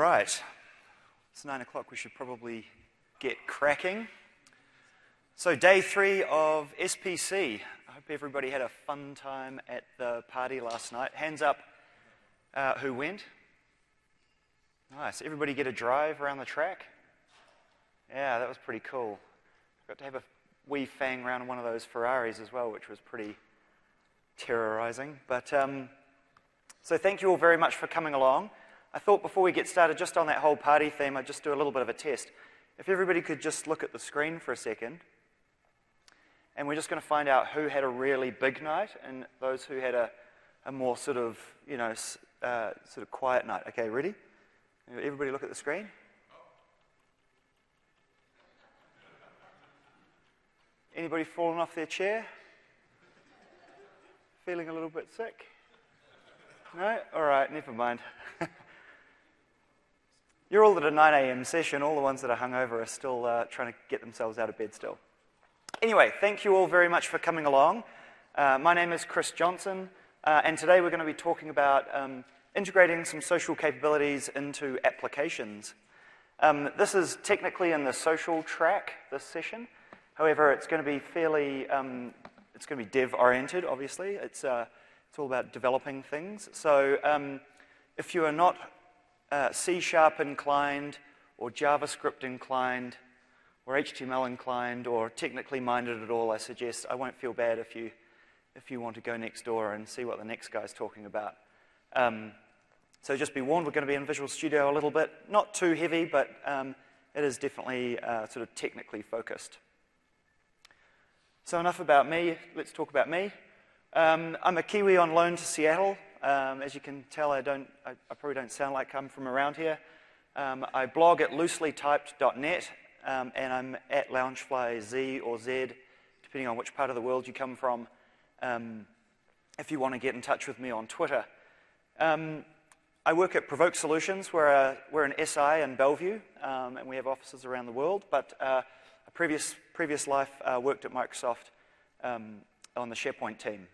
right, it's 9 o'clock, we should probably get cracking. So day 3 of SPC. I hope everybody had a fun time at the party last night. Hands up who went. Nice, everybody get a drive around the track? Yeah, that was pretty cool. Got to have a wee fang around one of those Ferraris as well, which was pretty terrorizing. But so thank you all very much for coming along. I thought before we get started, just on that whole party theme, I'd just do a little bit of a test. If everybody could just look at the screen for a second, and we're just going to find out who had a really big night and those who had a more sort of, sort of quiet night. Okay, ready? Everybody look at the screen. Anybody fallen off their chair? Feeling a little bit sick? No? All right, never mind. You're all at a 9 a.m. session. All the ones that are hungover are still trying to get themselves out of bed still. Anyway, thank you all very much for coming along. My name is Chris Johnson, and today we're going to be talking about integrating some social capabilities into applications. This is technically in the social track, this session. However, it's going to be fairly, it's going to be dev-oriented, obviously. It's all about developing things. So if you are not C# inclined, or JavaScript inclined, or HTML inclined, or technically minded at all, I won't feel bad if you want to go next door and see what the next guy's talking about. So just be warned, we're going to be in Visual Studio a little bit. Not too heavy, but it is definitely sort of technically focused. So enough about me, let's talk about me. I'm a Kiwi on loan to Seattle. As you can tell, I probably don't sound like I'm from around here. I blog at looselytyped.net, and I'm at Loungefly or Z, depending on which part of the world you come from, if you want to get in touch with me on Twitter. I work at Provoke Solutions. We're an SI in Bellevue, and we have offices around the world, but a previous life worked at Microsoft on the SharePoint team.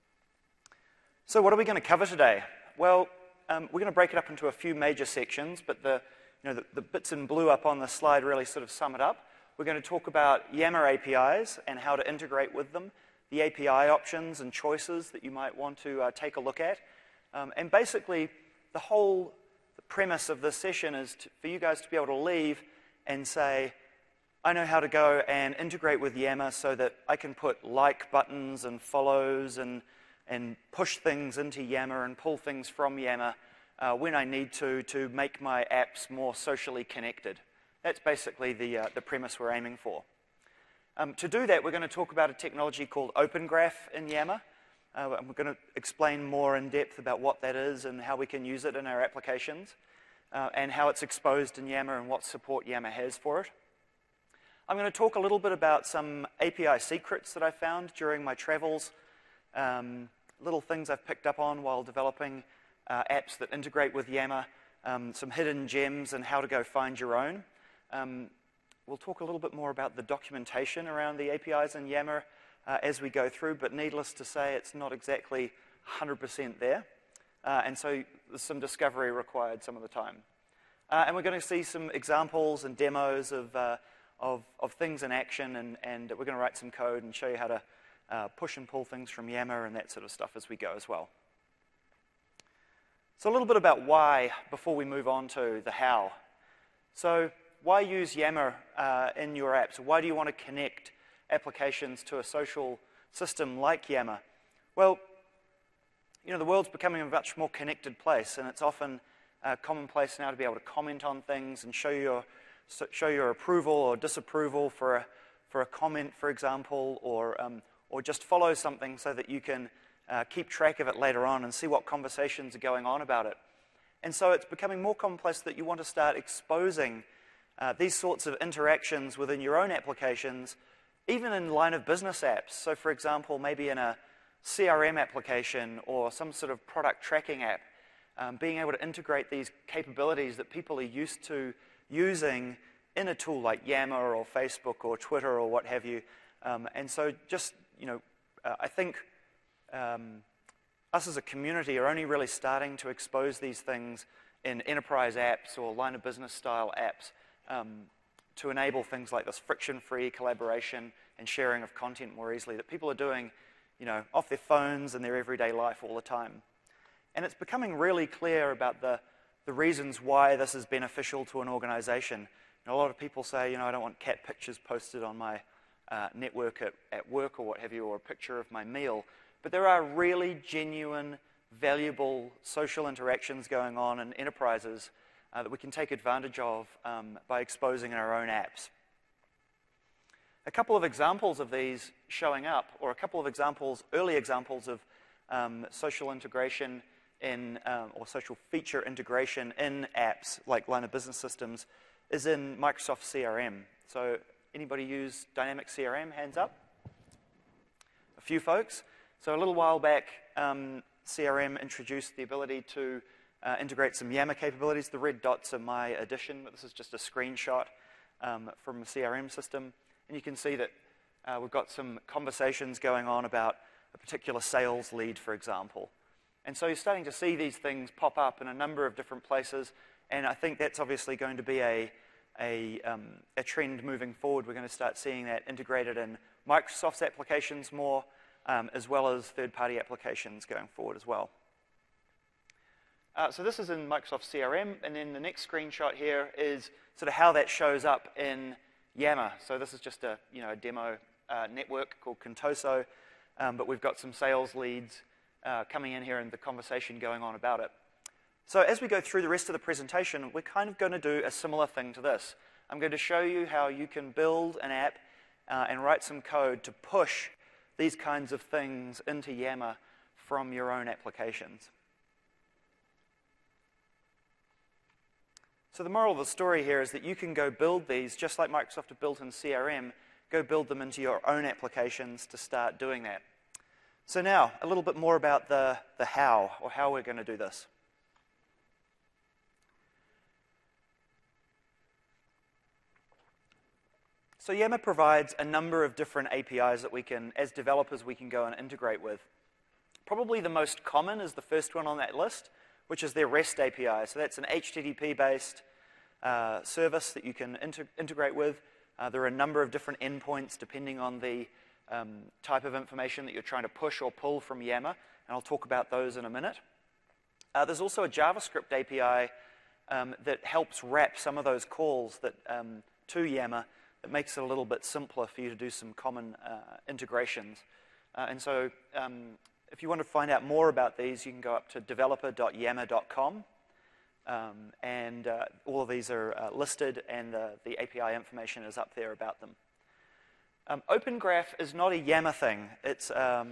So what are we going to cover today? Well, we're going to break it up into a few major sections, but the bits in blue up on the slide really sort of sum it up. We're going to talk about Yammer APIs and how to integrate with them, the API options and choices that you might want to take a look at. And basically, the premise of this session is for you guys to be able to leave and say, I know how to go and integrate with Yammer so that I can put like buttons and follows and push things into Yammer and pull things from Yammer when I need to make my apps more socially connected. That's basically the premise we're aiming for. To do that, we're going to talk about a technology called Open Graph in Yammer. And we're going to explain more in depth about what that is and how we can use it in our applications, and how it's exposed in Yammer and what support Yammer has for it. I'm going to talk a little bit about some API secrets that I found during my travels, little things I've picked up on while developing apps that integrate with Yammer, some hidden gems and how to go find your own. We'll talk a little bit more about the documentation around the APIs in Yammer as we go through, but needless to say, it's not exactly 100% there. And so there's some discovery required some of the time. And we're going to see some examples and demos of things in action, and we're going to write some code and show you how to push and pull things from Yammer and that sort of stuff as we go as well. So a little bit about why before we move on to the how. So why use Yammer in your apps? Why do you want to connect applications to a social system like Yammer? Well, the world's becoming a much more connected place, and it's often commonplace now to be able to comment on things and show your approval or disapproval for a comment, for example, or just follow something so that you can keep track of it later on and see what conversations are going on about it. And so it's becoming more commonplace that you want to start exposing these sorts of interactions within your own applications, even in line of business apps. So for example, maybe in a CRM application or some sort of product tracking app, being able to integrate these capabilities that people are used to using in a tool like Yammer or Facebook or Twitter or what have you. And so just, I think us as a community are only really starting to expose these things in enterprise apps or line of business style apps to enable things like this friction-free collaboration and sharing of content more easily that people are doing, off their phones in their everyday life all the time. And it's becoming really clear about the reasons why this is beneficial to an organization. A lot of people say, I don't want cat pictures posted on my network at work or what have you, or a picture of my meal. But there are really genuine, valuable social interactions going on in enterprises that we can take advantage of by exposing in our own apps. A couple of examples of these showing up, or a couple of examples, early examples of social integration or social feature integration in apps like line of business systems is in Microsoft CRM. So anybody use Dynamics CRM? Hands up. A few folks. So a little while back, CRM introduced the ability to integrate some Yammer capabilities. The red dots are my addition, but this is just a screenshot from a CRM system. And you can see that we've got some conversations going on about a particular sales lead, for example. And so you're starting to see these things pop up in a number of different places, and I think that's obviously going to be a trend moving forward. We're going to start seeing that integrated in Microsoft's applications more, as well as third-party applications going forward as well. So this is in Microsoft CRM, and then the next screenshot here is sort of how that shows up in Yammer. So this is just a demo network called Contoso, but we've got some sales leads coming in here and the conversation going on about it. So as we go through the rest of the presentation, we're kind of going to do a similar thing to this. I'm going to show you how you can build an app and write some code to push these kinds of things into Yammer from your own applications. So the moral of the story here is that you can go build these, just like Microsoft have built in CRM, go build them into your own applications to start doing that. So now, a little bit more about the how, or how we're going to do this. So Yammer provides a number of different APIs that we can, as developers, we can go and integrate with. Probably the most common is the first one on that list, which is their REST API. So that's an HTTP-based service that you can integrate with. There are a number of different endpoints depending on the type of information that you're trying to push or pull from Yammer, and I'll talk about those in a minute. There's also a JavaScript API that helps wrap some of those calls to Yammer that makes it a little bit simpler for you to do some common integrations. And so if you want to find out more about these, you can go up to developer.yammer.com, and all of these are listed, and the API information is up there about them. Open Graph is not a Yammer thing. It's a,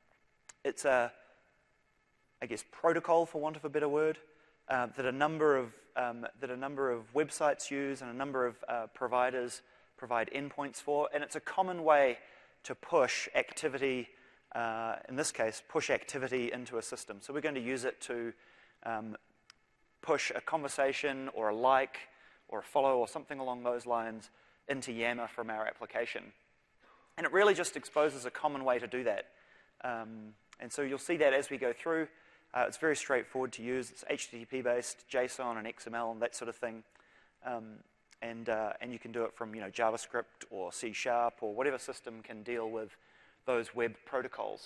I guess, protocol, for want of a better word, that a number of websites use and a number of providers provide endpoints for, and it's a common way to push activity. In this case, push activity into a system. So we're going to use it to push a conversation or a like or a follow or something along those lines into Yammer from our application. And it really just exposes a common way to do that. And so you'll see that as we go through. It's very straightforward to use. It's HTTP-based, JSON and XML and that sort of thing. And you can do it from JavaScript or C# or whatever system can deal with those web protocols.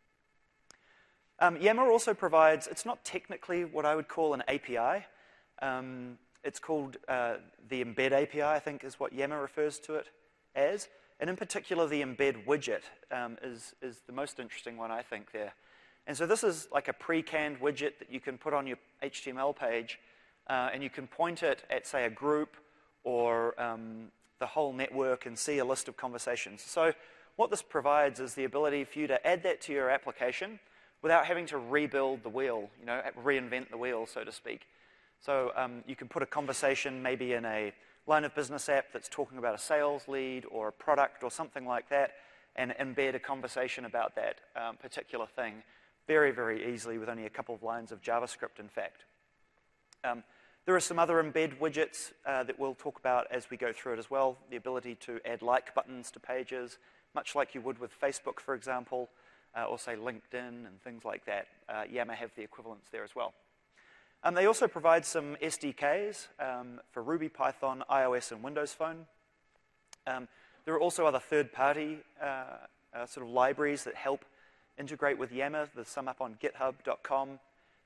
Yammer also provides, it's not technically what I would call an API. It's called the Embed API, I think is what Yammer refers to it as. And in particular, the Embed widget is the most interesting one, I think, there. And so this is like a pre-canned widget that you can put on your HTML page, and you can point it at, say, a group or the whole network and see a list of conversations. So what this provides is the ability for you to add that to your application without having to rebuild the wheel, reinvent the wheel, so to speak. So you can put a conversation maybe in a line of business app that's talking about a sales lead or a product or something like that, and embed a conversation about that particular thing very, very easily with only a couple of lines of JavaScript, in fact. There are some other embed widgets that we'll talk about as we go through it as well. The ability to add like buttons to pages, much like you would with Facebook, for example, or say LinkedIn and things like that. Yammer have the equivalents there as well. They also provide some SDKs for Ruby, Python, iOS, and Windows Phone. There are also other third-party sort of libraries that help integrate with Yammer. There's some up on github.com.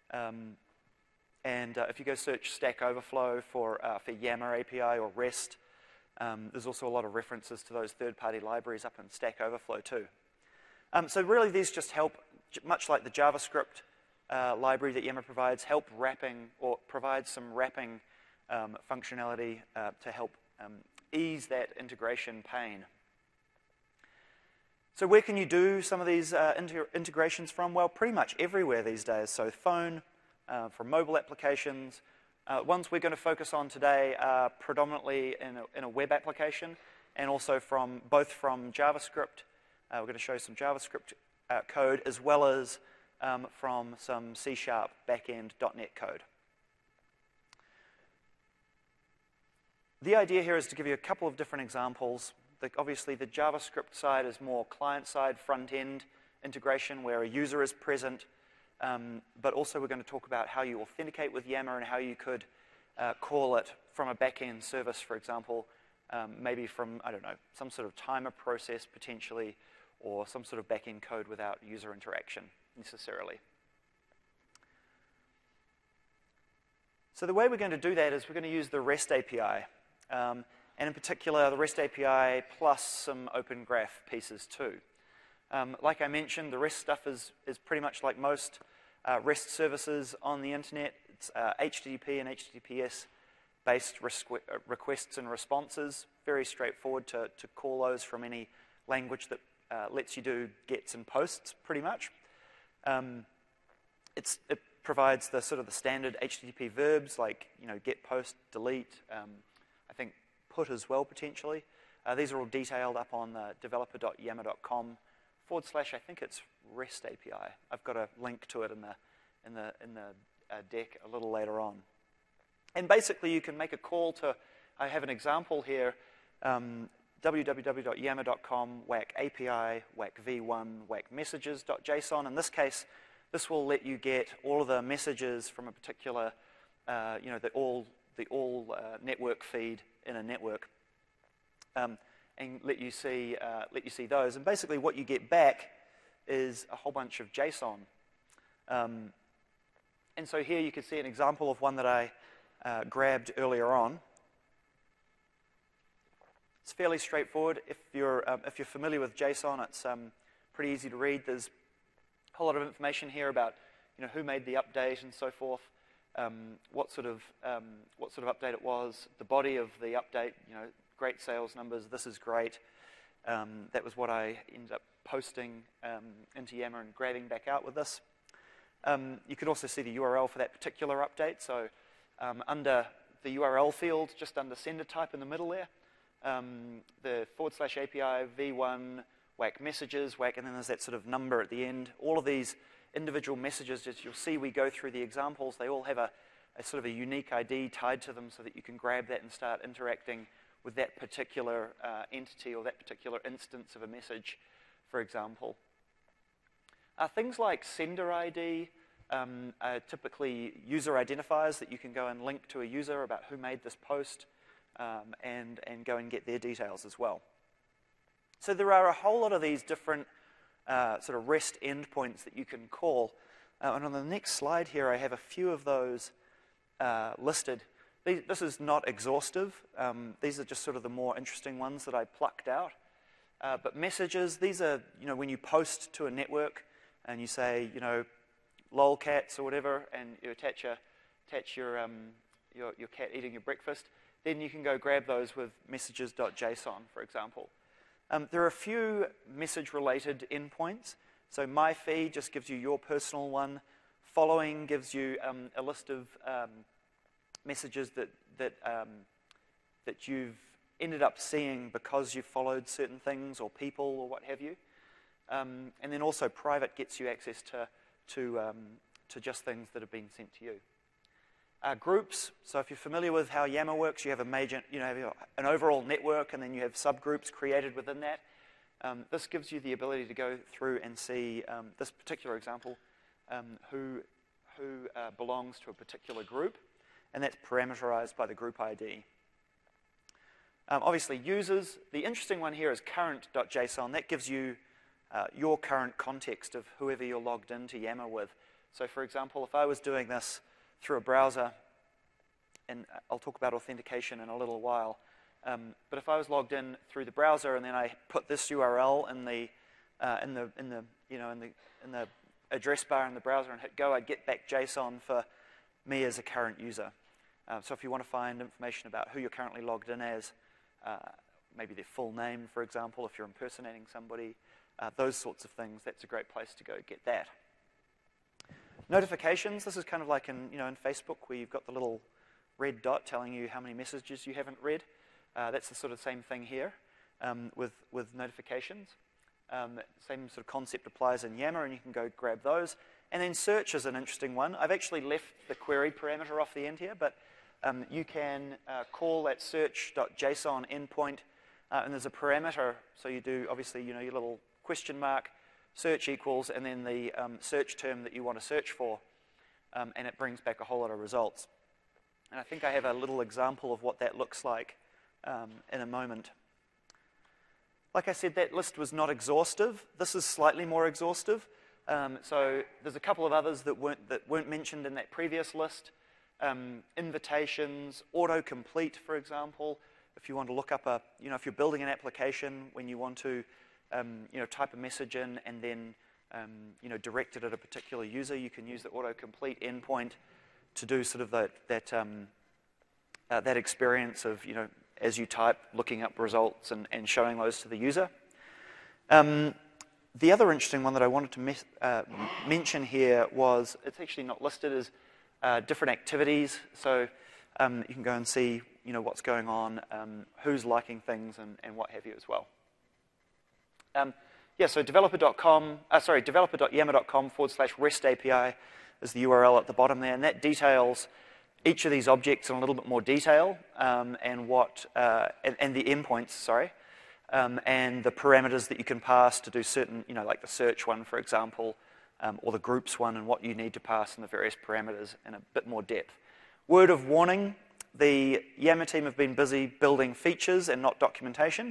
And if you go search Stack Overflow for Yammer API or REST, there's also a lot of references to those third-party libraries up in Stack Overflow too. So really these just help, much like the JavaScript library that Yammer provides, help wrapping or provide some wrapping functionality to help ease that integration pain. So where can you do some of these integrations from? Well, pretty much everywhere these days. So phone, from mobile applications. Ones we're going to focus on today are predominantly in a web application and also both from JavaScript. We're going to show some JavaScript code as well as from some C# backend .NET code. The idea here is to give you a couple of different examples. Obviously, the JavaScript side is more client-side, front-end integration where a user is present. But also we're going to talk about how you authenticate with Yammer and how you could call it from a back-end service, for example, maybe from, I don't know, some sort of timer process potentially, or some sort of back-end code without user interaction necessarily. So the way we're going to do that is we're going to use the REST API, and in particular the REST API plus some Open Graph pieces too. Like I mentioned, the REST stuff is pretty much like most REST services on the internet. It's HTTP and HTTPS-based requests and responses. Very straightforward to call those from any language that lets you do gets and posts, pretty much. It provides the sort of the standard HTTP verbs like get, post, delete. I think put as well potentially. These are all detailed up on developer.yammer.com. / I think it's REST API. I've got a link to it in the deck a little later on. And basically, you can make a call to. I have an example here. www.yammer.com whack API whack v1 whack messages.json. In this case, this will let you get all of the messages from a particular, the all network feed in a network. And let you see those. And basically what you get back is a whole bunch of JSON. And so here you can see an example of one that I grabbed earlier on. It's fairly straightforward. If you're familiar with JSON, it's pretty easy to read. There's a whole lot of information here about who made the update and so forth, what sort of update it was, the body of the update. Great sales numbers. This is great. That was what I ended up posting into Yammer and grabbing back out with this. You could also see the URL for that particular update. So under the URL field, just under sender type in the middle there, the / API v1 whack messages whack, and then there's that sort of number at the end. All of these individual messages, as you'll see, we go through the examples. They all have a sort of a unique ID tied to them, so that you can grab that and start interacting with that particular entity or that particular instance of a message, for example. Things like sender ID are typically user identifiers that you can go and link to a user about who made this post and go and get their details as well. So there are a whole lot of these different sort of REST endpoints that you can call. And on the next slide here, I have a few of those listed. This is not exhaustive. These are just sort of the more interesting ones that I plucked out. But messages, these are, when you post to a network and you say, lolcats or whatever, and you attach your cat eating your breakfast, then you can go grab those with messages.json, for example. There are a few message-related endpoints. So my feed just gives you your personal one. Following gives you a list of messages that you've ended up seeing because you followed certain things or people or what have you. And then also private gets you access to just things that have been sent to you. Groups, so if you're familiar with how Yammer works, you have an overall network and then you have subgroups created within that. This gives you the ability to go through and see this particular example, who who belongs to a particular group, and that's parameterized by the group ID. Obviously, users, the interesting one here is current.json. That gives you your current context of whoever you're logged into Yammer with. So for example, if I was doing this through a browser, and I'll talk about authentication in a little while, but if I was logged in through the browser and then I put this URL in the address bar in the browser and hit go, I'd get back JSON for me as a current user. So if you want to find information about who you're currently logged in as, maybe their full name, for example, if you're impersonating somebody, those sorts of things, that's a great place to go get that. Notifications, this is kind of like in Facebook where you've got the little red dot telling you how many messages you haven't read. That's the sort of same thing here with notifications. Same sort of concept applies in Yammer, and you can go grab those. And then search is an interesting one. I've actually left the query parameter off the end here, but you can call that search.json endpoint, and there's a parameter. So you do, obviously, your little question mark, search equals, and then the search term that you want to search for, and it brings back a whole lot of results. And I think I have a little example of what that looks like in a moment. Like I said, that list was not exhaustive. This is slightly more exhaustive. So there's a couple of others that weren't mentioned in that previous list. Invitations, autocomplete, for example. If you want to look up if you're building an application when you want to, type a message in and then, direct it at a particular user, you can use the autocomplete endpoint to do sort of that experience of, as you type, looking up results and showing those to the user. The other interesting one that I wanted to mention here was, it's actually not listed as different activities. So you can go and see, what's going on, who's liking things, and what have you as well. So developer.yammer.com/REST API is the URL at the bottom there, and that details each of these objects in a little bit more detail, and the endpoints, and the parameters that you can pass to do certain, like the search one, for example, or the groups one, and what you need to pass in the various parameters in a bit more depth. Word of warning, the Yammer team have been busy building features and not documentation.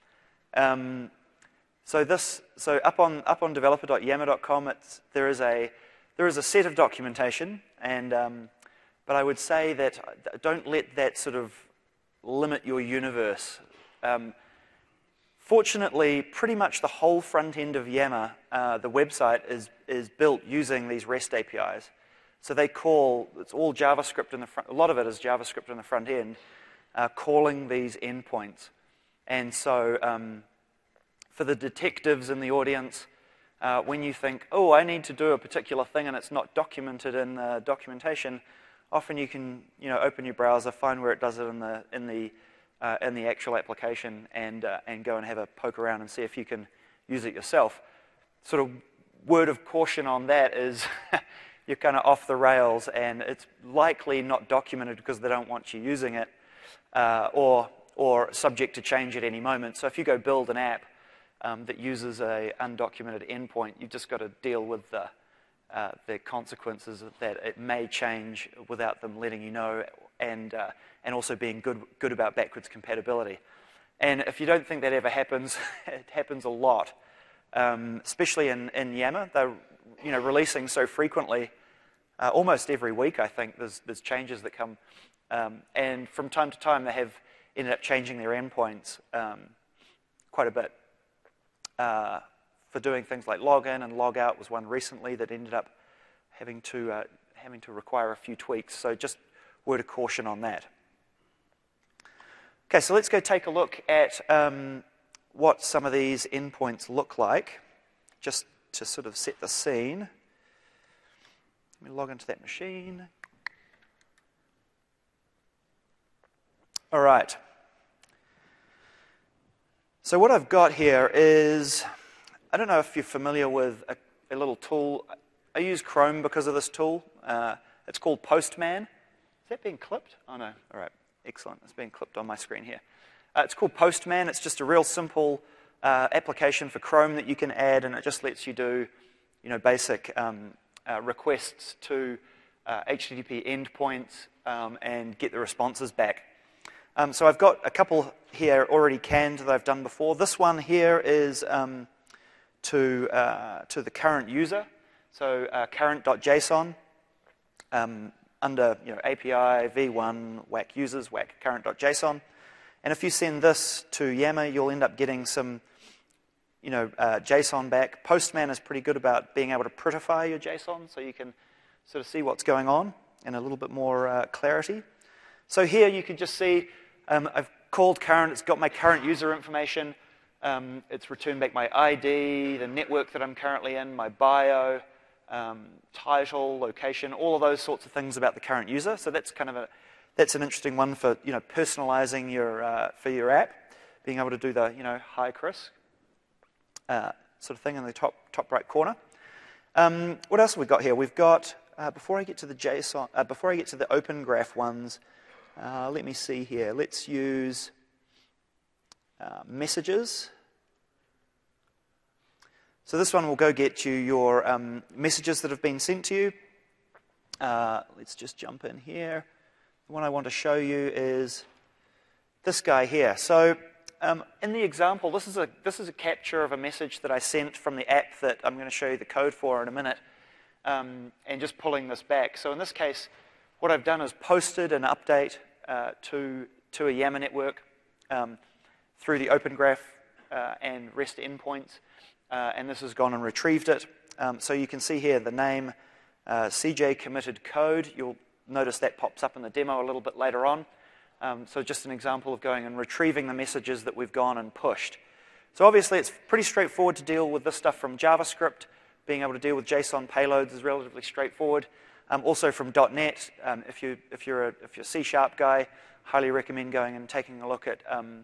So up on developer.yammer.com, there is a set of documentation, and but I would say that don't let that sort of limit your universe. Fortunately, pretty much the whole front end of Yammer, the website, is built using these REST APIs. So it's all JavaScript in the front. A lot of it is JavaScript in the front end, calling these endpoints. And so for the detectives in the audience, when you think, oh, I need to do a particular thing and it's not documented in the documentation, often you can open your browser, find where it does it in the actual application, and go and have a poke around and see if you can use it yourself. Sort of word of caution on that is you're kind of off the rails, and it's likely not documented because they don't want you using it, or subject to change at any moment. So if you go build an app that uses a undocumented endpoint, you've just got to deal with the consequences of that. It may change without them letting you know, and also being good about backwards compatibility. And if you don't think that ever happens, it happens a lot, especially in Yammer. They're releasing so frequently, almost every week. I think there's changes that come, and from time to time they have ended up changing their endpoints quite a bit. For doing things like login and logout was one recently that ended up having to require a few tweaks. So just word of caution on that. Okay, so let's go take a look at what some of these endpoints look like, just to sort of set the scene. Let me log into that machine. All right. So what I've got here is, I don't know if you're familiar with a little tool. I use Chrome because of this tool. It's called Postman. Is that being clipped? Oh, no. All right. Excellent. It's being clipped on my screen here. It's called Postman. It's just a real simple application for Chrome that you can add, and it just lets you do, basic requests to HTTP endpoints, and get the responses back. So I've got a couple here already canned that I've done before. This one here is to the current user, so current.json under API v1 whack users whack current.json. And if you send this to Yammer, you'll end up getting some JSON back. Postman is pretty good about being able to prettify your JSON, so you can sort of see what's going on in a little bit more clarity. So here you can just see I've called current. It's got my current user information. It's returned back my ID, the network that I'm currently in, my bio, title, location, all of those sorts of things about the current user. So that's kind of that's an interesting one for personalizing for your app, being able to do the hi Chris sort of thing in the top right corner. What else have we got here? We've got before I get to the JSON, before I get to the Open Graph ones, let me see here. Let's use messages. So this one will go get you your messages that have been sent to you. Let's just jump in here. The one I want to show you is this guy here. So in the example, this is a capture of a message that I sent from the app that I'm going to show you the code for in a minute, and just pulling this back. So in this case, what I've done is posted an update to a Yammer network through the Open Graph and REST endpoints, and this has gone and retrieved it. So you can see here the name CJ committed code. You'll notice that pops up in the demo a little bit later on. So just an example of going and retrieving the messages that we've gone and pushed. So obviously it's pretty straightforward to deal with this stuff from JavaScript. Being able to deal with JSON payloads is relatively straightforward. Also from .NET, if you're a C# guy, highly recommend going and taking a look at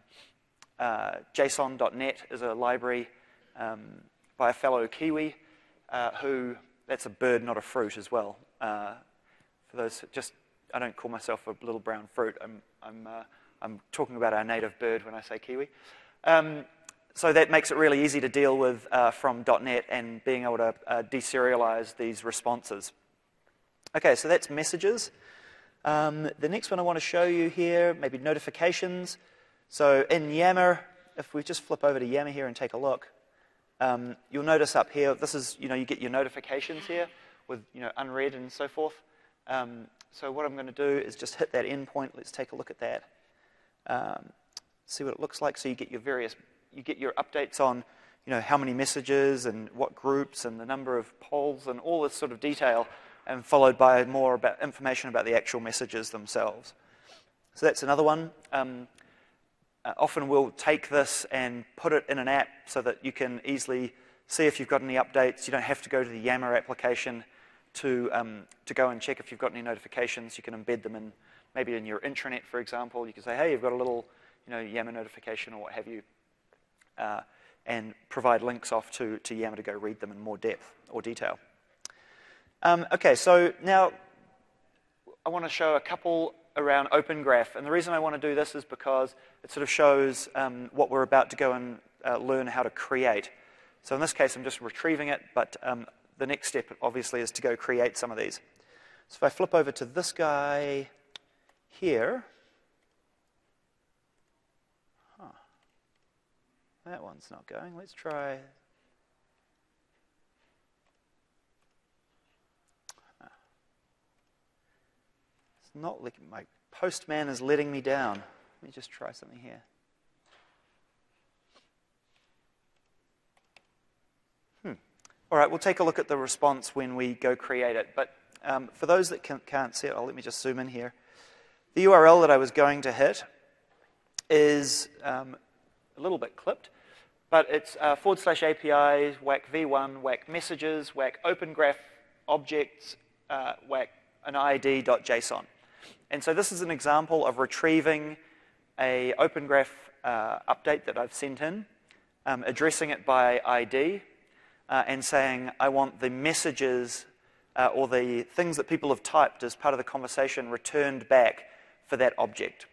JSON.NET is a library by a fellow Kiwi who, that's a bird, not a fruit as well. For those, I don't call myself a little brown fruit. I'm talking about our native bird when I say Kiwi. So that makes it really easy to deal with from .NET and being able to deserialize these responses. Okay, so that's messages. The next one I want to show you here, maybe notifications. So in Yammer, if we just flip over to Yammer here and take a look, you'll notice up here, this is, you get your notifications here with, unread and so forth. So what I'm going to do is just hit that endpoint. Let's take a look at that. See what it looks like. So you get your updates on, how many messages and what groups and the number of polls and all this sort of detail, and followed by more about information about the actual messages themselves. So that's another one. Often we'll take this and put it in an app so that you can easily see if you've got any updates. You don't have to go to the Yammer application to go and check if you've got any notifications. You can embed them in, maybe in your intranet, for example. You can say, hey, you've got a little Yammer notification or what have you, and provide links off to Yammer to go read them in more depth or detail. Okay, so now I want to show a couple around Open Graph. And the reason I want to do this is because it sort of shows what we're about to go and learn how to create. So in this case, I'm just retrieving it, but the next step, obviously, is to go create some of these. So if I flip over to this guy here, that one's not going. Let's try. It's not like my Postman is letting me down. Let me just try something here. All right, we'll take a look at the response when we go create it. But for those that can't see it, let me just zoom in here. The URL that I was going to hit is a little bit clipped, but it's /APIs, whack v1, whack messages, whack open graph objects, whack an ID.json. And so this is an example of retrieving a Open Graph update that I've sent in, addressing it by ID, and saying I want the messages or the things that people have typed as part of the conversation returned back for that object.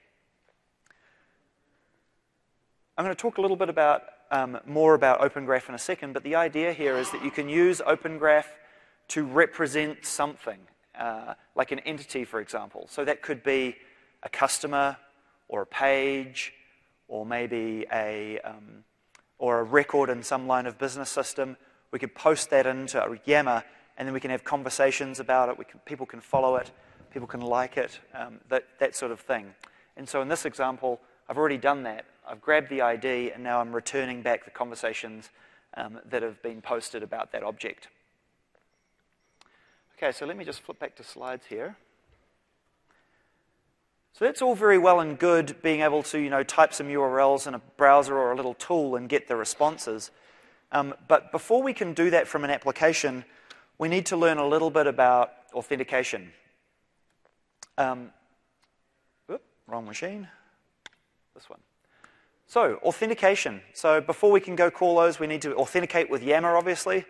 I'm going to talk a little bit about more about Open Graph in a second, but the idea here is that you can use Open Graph to represent something. like an entity, for example. So that could be a customer or a page or maybe or a record in some line of business system. We could post that into Yammer, and then we can have conversations about it. People can follow it. People can like it, that sort of thing. And so in this example, I've already done that. I've grabbed the ID, and now I'm returning back the conversations that have been posted about that object. Okay, so let me just flip back to slides here. So that's all very well and good, being able to type some URLs in a browser or a little tool and get the responses. But before we can do that from an application, we need to learn a little bit about authentication. Wrong machine. This one. So authentication. So before we can go call those, we need to authenticate with Yammer, obviously.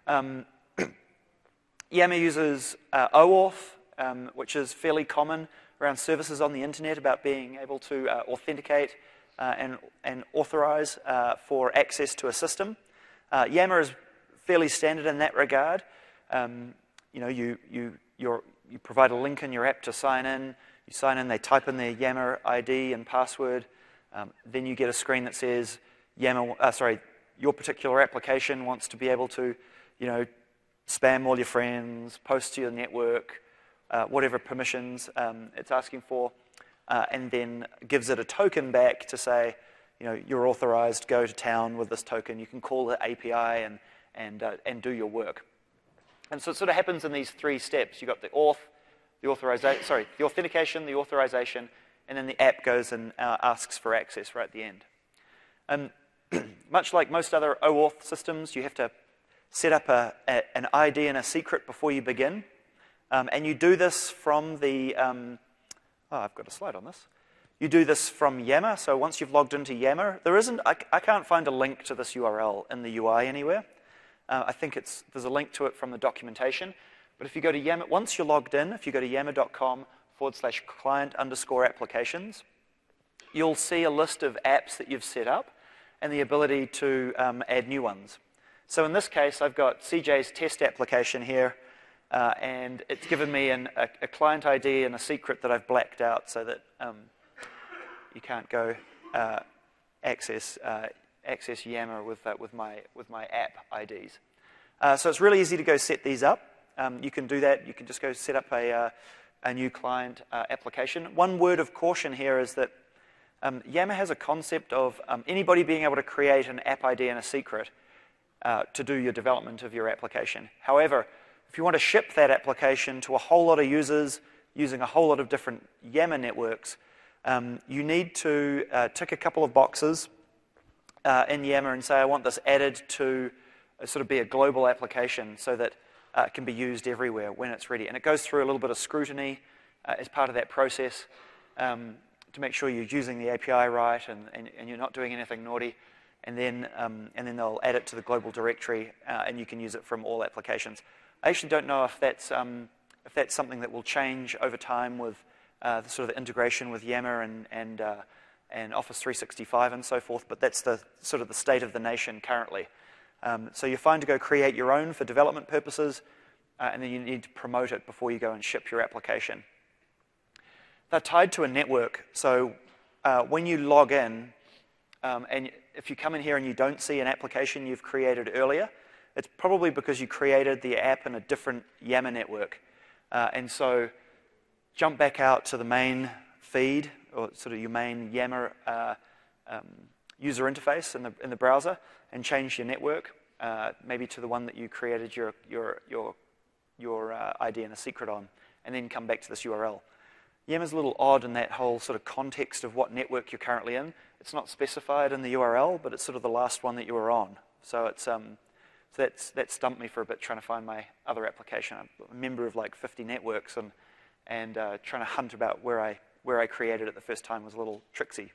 Yammer uses OAuth, which is fairly common around services on the internet about being able to authenticate and authorize for access to a system. Yammer is fairly standard in that regard. You provide a link in your app to sign in. You sign in, they type in their Yammer ID and password. Then you get a screen that says your particular application wants to be able to, spam all your friends, post to your network, whatever permissions it's asking for, and then gives it a token back to say, you're authorized, go to town with this token. You can call the API and do your work. And so it sort of happens in these three steps. You've got the authentication, the authorization, and then the app goes and asks for access right at the end. Much like most other OAuth systems, you have to set up an ID and a secret before you begin. And you do this from the... I've got a slide on this. You do this from Yammer. So once you've logged into Yammer, I can't find a link to this URL in the UI anywhere. I think there's a link to it from the documentation. But if you go to Yammer, once you're logged in, if you go to yammer.com/client_applications, you'll see a list of apps that you've set up and the ability to add new ones. So in this case, I've got CJ's test application here, and it's given me a client ID and a secret that I've blacked out so that you can't go access Yammer with my app IDs. So it's really easy to go set these up. You can do that. You can just go set up a new client application. One word of caution here is that Yammer has a concept of anybody being able to create an app ID and a secret to do your development of your application. However, if you want to ship that application to a whole lot of users using a whole lot of different Yammer networks, you need to tick a couple of boxes in Yammer and say, I want this added to sort of be a global application so that it can be used everywhere when it's ready. And it goes through a little bit of scrutiny as part of that process to make sure you're using the API right and you're not doing anything naughty. And then they'll add it to the global directory, and you can use it from all applications. I actually don't know if that's something that will change over time with the sort of integration with Yammer and Office 365 and so forth, but that's the sort of the state of the nation currently. So you're fine to go create your own for development purposes, and then you need to promote it before you go and ship your application. They're tied to a network, so when you log in, and if you come in here and you don't see an application you've created earlier, it's probably because you created the app in a different Yammer network. And so jump back out to the main feed, or sort of your main Yammer user interface in the browser, and change your network, maybe to the one that you created your ID and a secret on, and then come back to this URL. Yammer's a little odd in that whole sort of context of what network you're currently in. It's not specified in the URL, but it's sort of the last one that you were on. So it's that stumped me for a bit trying to find my other application. I'm a member of like 50 networks, and trying to hunt about where I created it the first time was a little tricksy.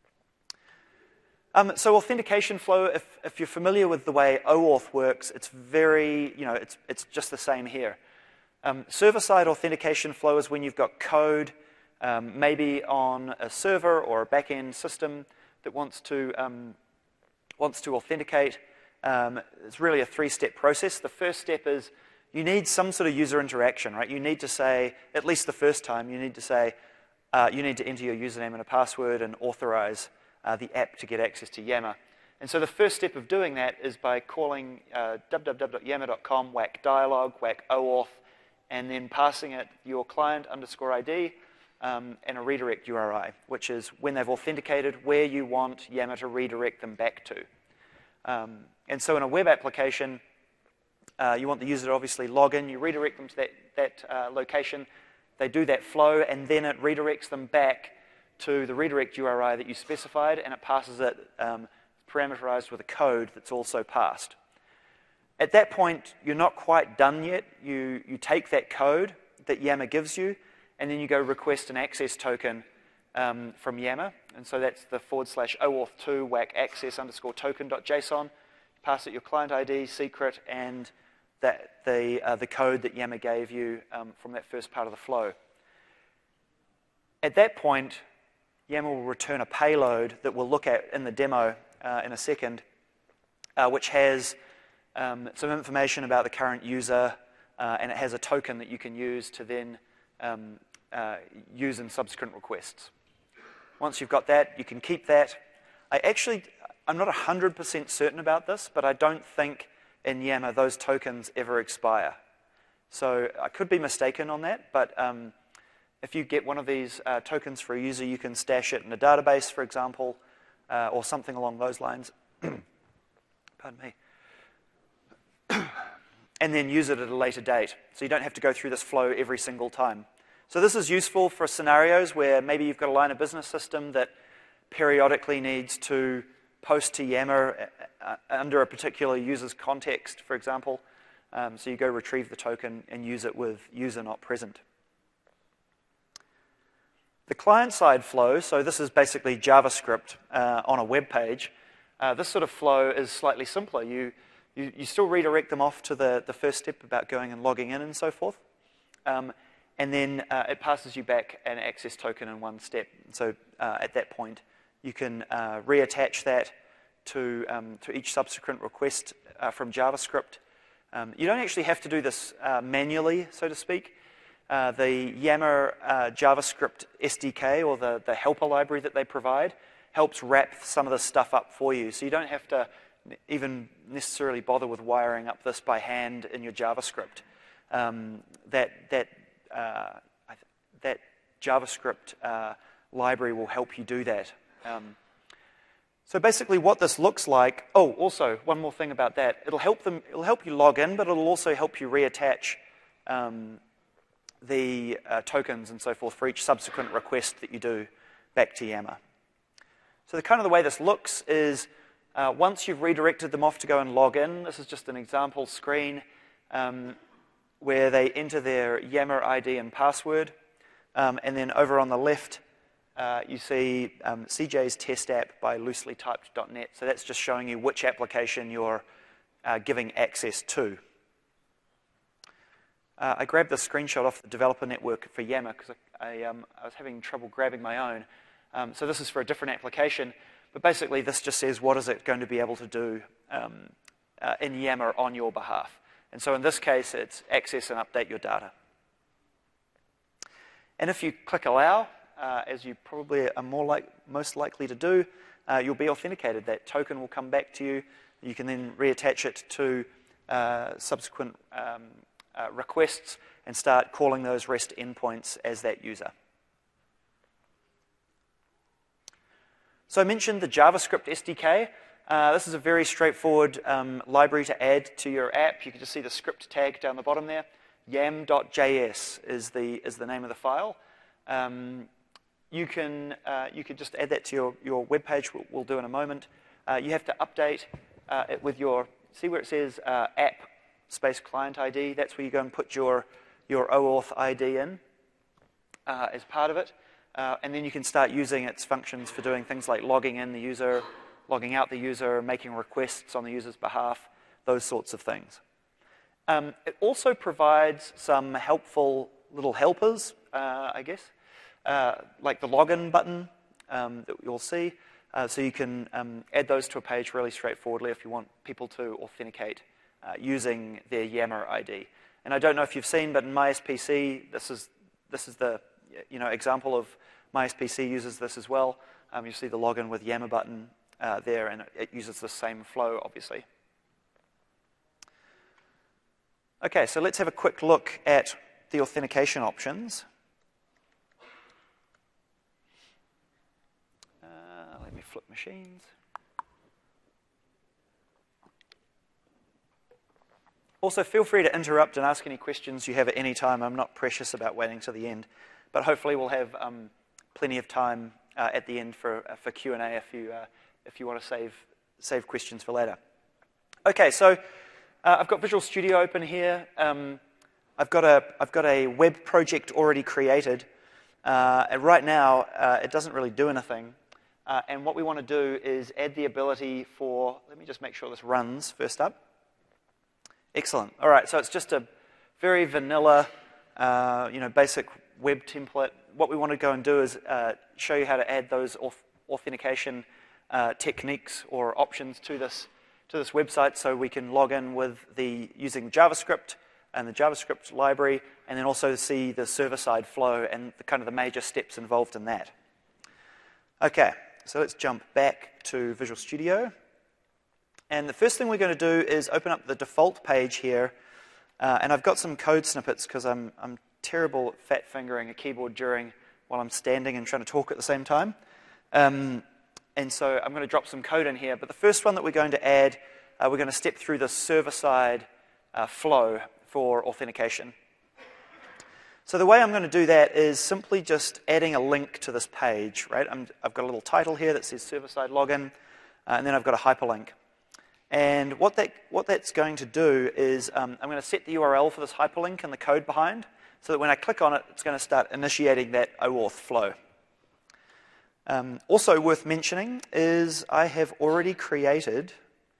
So authentication flow, if you're familiar with the way OAuth works, it's very, it's just the same here. Server-side authentication flow is when you've got code, maybe on a server or a back-end system that wants to authenticate. It's really a three-step process. The first step is you need some sort of user interaction, right? You need to say, at least the first time, you need to say, you need to enter your username and a password and authorize the app to get access to Yammer. And so the first step of doing that is by calling www.yammer.com, whack dialog, whack OAuth, and then passing it your client underscore ID and a redirect URI, which is when they've authenticated where you want Yammer to redirect them back to. And so in a web application, you want the user to obviously log in, you redirect them to that location, they do that flow, and then it redirects them back to the redirect URI that you specified, and it passes it parameterized with a code that's also passed. At that point, you're not quite done yet. You take that code that Yammer gives you, and then you go request an access token from Yammer. And so that's the /OAuth2 whack access underscore token.json. Pass it your client ID, secret, and the code that Yammer gave you from that first part of the flow. At that point, Yammer will return a payload that we'll look at in the demo in a second, which has some information about the current user, and it has a token that you can use to then use in subsequent requests. Once you've got that, you can keep that. I'm not 100% certain about this, but I don't think in Yammer those tokens ever expire. So I could be mistaken on that, but if you get one of these tokens for a user, you can stash it in a database, for example, or something along those lines. Pardon me. And then use it at a later date. So you don't have to go through this flow every single time. So this is useful for scenarios where maybe you've got a line of business system that periodically needs to post to Yammer under a particular user's context, for example. So you go retrieve the token and use it with user not present. The client-side flow, so this is basically JavaScript on a web page. This sort of flow is slightly simpler. You still redirect them off to the first step about going and logging in and so forth. And then it passes you back an access token in one step. So at that point, you can reattach that to each subsequent request from JavaScript. You don't actually have to do this manually, so to speak. The Yammer JavaScript SDK, or the helper library that they provide, helps wrap some of this stuff up for you. So you don't have to even necessarily bother with wiring up this by hand in your JavaScript. That JavaScript library will help you do that. So basically what this looks like, also one more thing about that, it'll help you log in, but it'll also help you reattach the tokens and so forth for each subsequent request that you do back to Yammer. So the way this looks is once you've redirected them off to go and log in, this is just an example screen where they enter their Yammer ID and password, and then over on the left you see CJ's test app by looselytyped.net. So that's just showing you which application you're giving access to. I grabbed this screenshot off the developer network for Yammer because I was having trouble grabbing my own. So this is for a different application, but basically this just says what is it going to be able to do in Yammer on your behalf. And so in this case, it's access and update your data. And if you click allow, as you probably are most likely to do, you'll be authenticated. That token will come back to you. You can then reattach it to subsequent requests and start calling those REST endpoints as that user. So I mentioned the JavaScript SDK. This is a very straightforward library to add to your app. You can just see the script tag down the bottom there. yam.js is the name of the file. You can just add that to your web page. We'll do in a moment. You have to update it with see where it says app space client ID. That's where you go and put your OAuth ID in as part of it. And then you can start using its functions for doing things like logging in the user, logging out the user, making requests on the user's behalf, those sorts of things. It also provides some helpful little helpers, I guess, like the login button that you'll see. So you can add those to a page really straightforwardly if you want people to authenticate using their Yammer ID. And I don't know if you've seen, but in MySPC, this is the example of MySPC uses this as well. You see the login with Yammer button there, and it uses the same flow, obviously. Okay, so let's have a quick look at the authentication options. Let me flip machines. Also, feel free to interrupt and ask any questions you have at any time. I'm not precious about waiting to the end, but hopefully we'll have plenty of time at the end for Q&A if you want to save questions for later. Okay, so I've got Visual Studio open here. I've got a web project already created, and right now it doesn't really do anything. And what we want to do is add the ability for. Let me just make sure this runs first up. Excellent. All right, so it's just a very vanilla, basic web template. What we want to go and do is show you how to add those authentication techniques or options to this website, so we can log in with using JavaScript and the JavaScript library, and then also see the server-side flow and the major steps involved in that. Okay, so let's jump back to Visual Studio. And the first thing we're going to do is open up the default page here. And I've got some code snippets because I'm terrible at fat-fingering a keyboard while I'm standing and trying to talk at the same time. And so I'm going to drop some code in here. But the first one that we're going to add, we're going to step through the server-side flow for authentication. So the way I'm going to do that is simply just adding a link to this page, right? I've got a little title here that says server-side login, and then I've got a hyperlink. And what that's going to do is I'm going to set the URL for this hyperlink and the code behind, so that when I click on it, it's going to start initiating that OAuth flow. Also worth mentioning is I have already created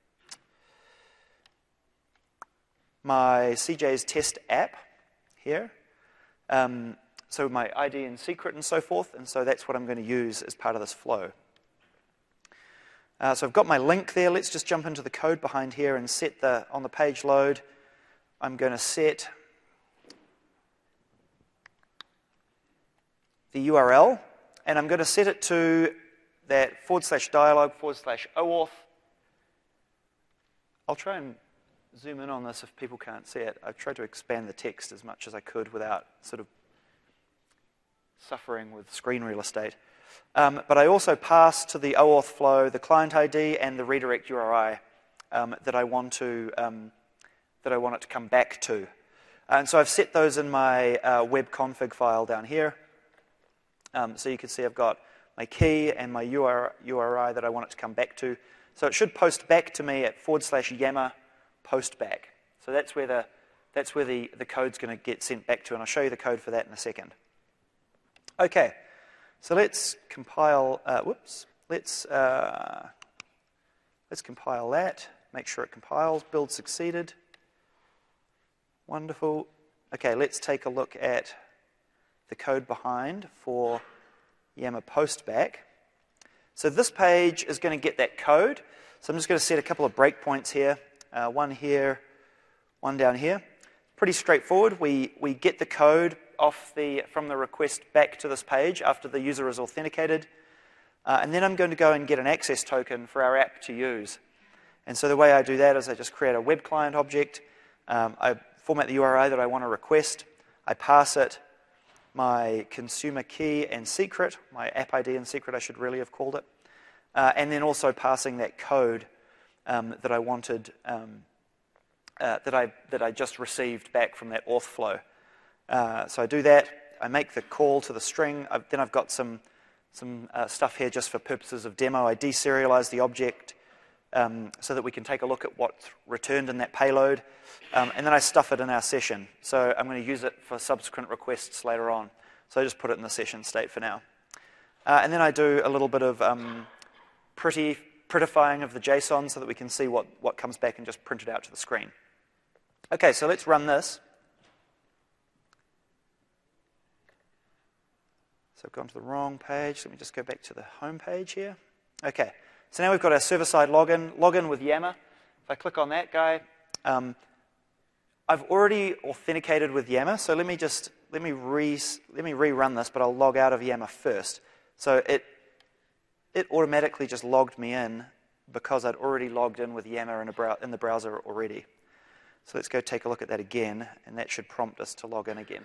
my CJ's test app here. So my ID and secret and so forth, and so that's what I'm going to use as part of this flow. So I've got my link there. Let's just jump into the code behind here and set on the page load, I'm going to set the URL, and I'm going to set it to that /dialog/OAuth. I'll try and zoom in on this if people can't see it. I've tried to expand the text as much as I could without sort of suffering with screen real estate. But I also pass to the OAuth flow the client ID and the redirect URI that I want it to come back to. And so I've set those in my web config file down here. So you can see I've got my key and my URI that I want it to come back to. So it should post back to me at /yammer postback. So that's where the code's going to get sent back to, and I'll show you the code for that in a second. Okay, so let's compile. Let's compile that. Make sure it compiles. Build succeeded. Wonderful. Okay, let's take a look at the code behind for Yammer postback. So this page is going to get that code. So I'm just going to set a couple of breakpoints here. One here, one down here. Pretty straightforward. We get the code from the request back to this page after the user is authenticated. And then I'm going to go and get an access token for our app to use. And so the way I do that is I just create a web client object. I format the URI that I want to request. I pass it my consumer key and secret, my app ID and secret I should really have called it. And then also passing that code that I wanted, that I just received back from that auth flow. So I do that. I make the call to the string. Then I've got some stuff here just for purposes of demo. I deserialize the object so that we can take a look at what's returned in that payload. And then I stuff it in ourส So I'm going to use it for subsequent requests later on. So I just put it in the session state for now. And then I do a little bit of prettifying of the JSON so that we can see what comes back and just print it out to the screen. Okay, so let's run this. So I've gone to the wrong page. Let me just go back to the home page here. Okay, so now we've got our server-side login with Yammer. If I click on that guy, I've already authenticated with Yammer, so let me rerun this, but I'll log out of Yammer first. So it automatically just logged me in because I'd already logged in with Yammer in the browser already. So let's go take a look at that again, and that should prompt us to log in again.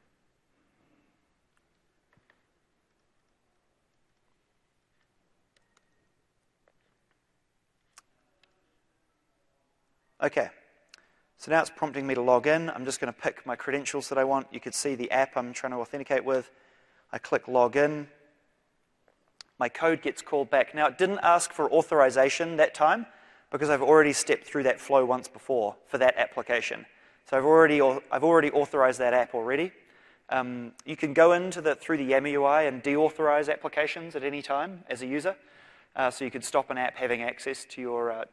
Okay, so now it's prompting me to log in. I'm just going to pick my credentials that I want. You could see the app I'm trying to authenticate with. I click log in. My code gets called back. Now, it didn't ask for authorization that time because I've already stepped through that flow once before for that application. So I've already authorized that app already. You can go through the Yammer UI and deauthorize applications at any time as a user. So you could stop an app having access to your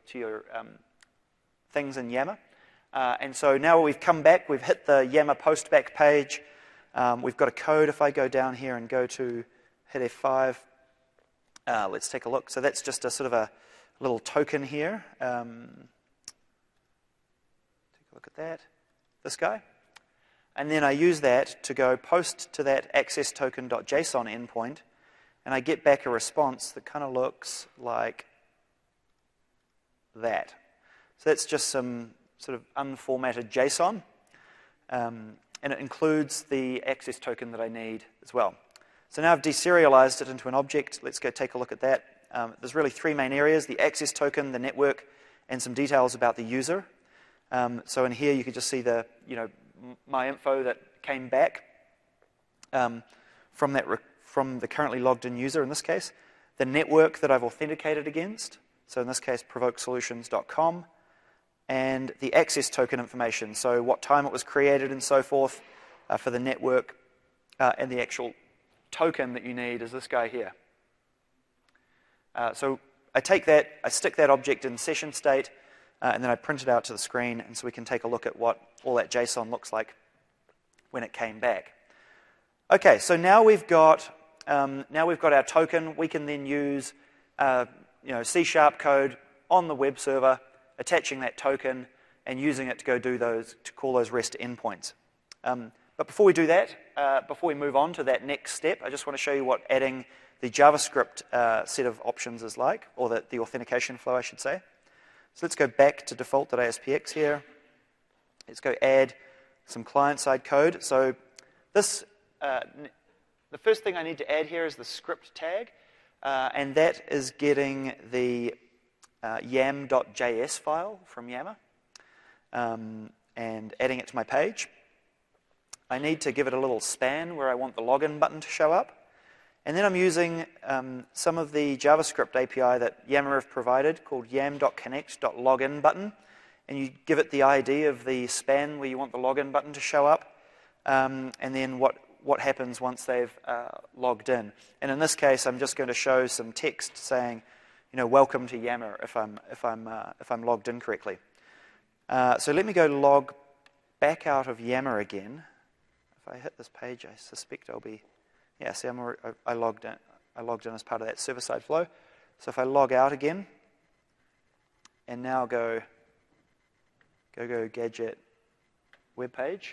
things in Yammer. And so now we've come back. We've hit the Yammer postback page. We've got a code. If I go down here and go to hit F5, let's take a look. So that's just a sort of a little token here. Take a look at that, this guy. And then I use that to go post to that access token.json endpoint, and I get back a response that kind of looks like that. So that's just some sort of unformatted JSON, and it includes the access token that I need as well. So now I've deserialized it into an object. Let's go take a look at that. There's really three main areas: the access token, the network, and some details about the user. So in here you can just see the my info that came back from the currently logged in user in this case, the network that I've authenticated against. So in this case, provokesolutions.com. And the access token information, so what time it was created and so forth for the network, and the actual token that you need is this guy here. So I take that, I stick that object in session state, and then I print it out to the screen, and so we can take a look at what all that JSON looks like when it came back. Okay, so now we've got our token. We can then use C# code on the web server, attaching that token and using it to go call those REST endpoints. But before we do that, before we move on to that next step, I just want to show you what adding the JavaScript set of options is like, or the authentication flow, I should say. So let's go back to default.aspx here. Let's go add some client-side code. So this, the first thing I need to add here is the script tag, and that is getting the yam.js file from Yammer and adding it to my page. I need to give it a little span where I want the login button to show up. And then I'm using some of the JavaScript API that Yammer have provided called yam.connect.login button. And you give it the ID of the span where you want the login button to show up, and then what happens once they've logged in. And in this case, I'm just going to show some text saying, welcome to Yammer if I'm logged in correctly. So let me go log back out of Yammer again. If I hit this page, I suspect I'll be. Yeah, see, I logged in. I logged in as part of that server-side flow. So if I log out again, and now go gadget web page.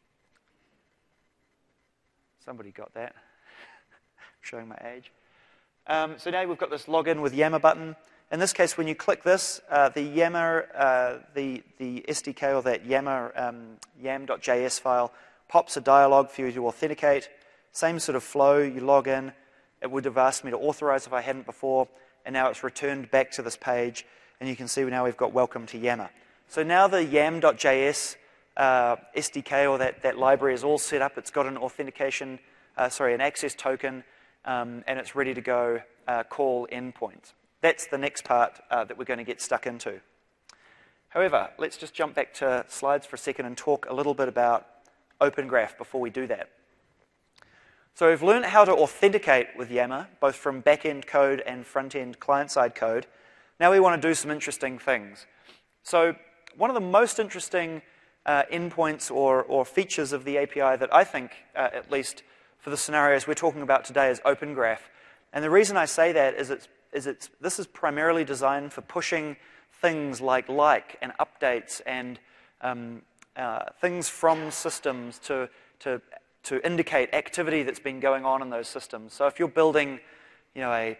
Somebody got that. Showing my age. So now we've got this login with Yammer button. In this case, when you click this, the Yammer, the SDK or that Yammer yam.js file pops a dialog for you to authenticate. Same sort of flow. You log in. It would have asked me to authorize if I hadn't before, and now it's returned back to this page. And you can see now we've got welcome to Yammer. So now the yam.js SDK or that library is all set up. It's got an an access token, and it's ready to go call endpoints. That's the next part that we're going to get stuck into. However, let's just jump back to slides for a second and talk a little bit about Open Graph before we do that. So we've learned how to authenticate with Yammer, both from back-end code and front-end client-side code. Now we want to do some interesting things. So one of the most interesting endpoints or features of the API that I think, at least for the scenarios we're talking about today, is Open Graph. And the reason I say that is this is primarily designed for pushing things like and updates and things from systems to indicate activity that's been going on in those systems. So if you're building, a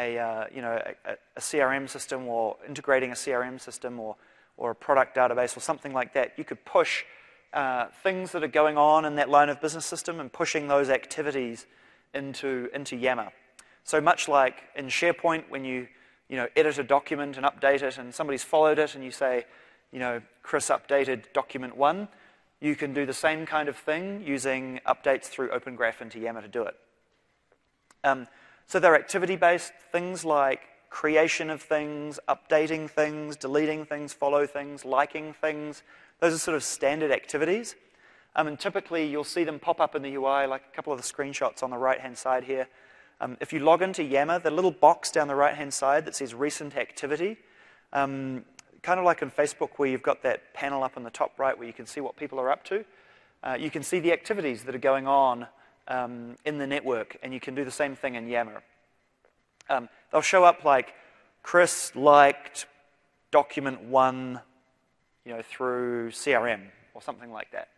CRM system or integrating a CRM system or a product database or something like that, you could push things that are going on in that line of business system and pushing those activities into Yammer. So much like in SharePoint, when you edit a document and update it, and somebody's followed it, and you say, Chris updated document 1, you can do the same kind of thing using updates through Open Graph into Yammer to do it. So they're activity-based things like creation of things, updating things, deleting things, follow things, liking things. Those are sort of standard activities. And typically, you'll see them pop up in the UI, like a couple of the screenshots on the right-hand side here. If you log into Yammer, the little box down the right-hand side that says Recent Activity, kind of like in Facebook where you've got that panel up in the top right where you can see what people are up to, you can see the activities that are going on in the network, and you can do the same thing in Yammer. They'll show up like Chris liked document 1 through CRM or something like that.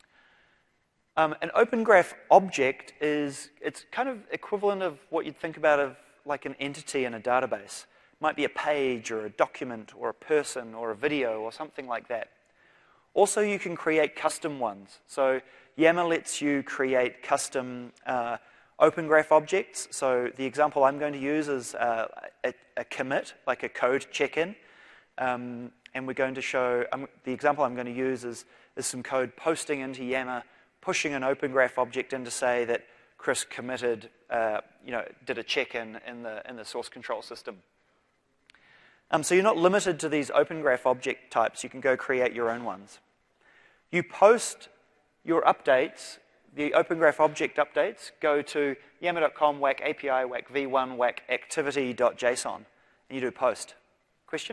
An Open Graph object it's kind of equivalent of what you'd think about of like an entity in a database. It might be a page or a document or a person or a video or something like that. Also, you can create custom ones. So Yammer lets you create custom Open Graph objects. So the example I'm going to use is a commit, like a code check-in. And we're going to show, the example I'm going to use is some code posting into Yammer, pushing an Open Graph object in to say that Chris committed, did a check-in in the source control system. So you're not limited to these Open Graph object types. You can go create your own ones. You post your updates, the Open Graph object updates, go to yammer.com whack API whack v1 whack activity.json, and you do post. Question?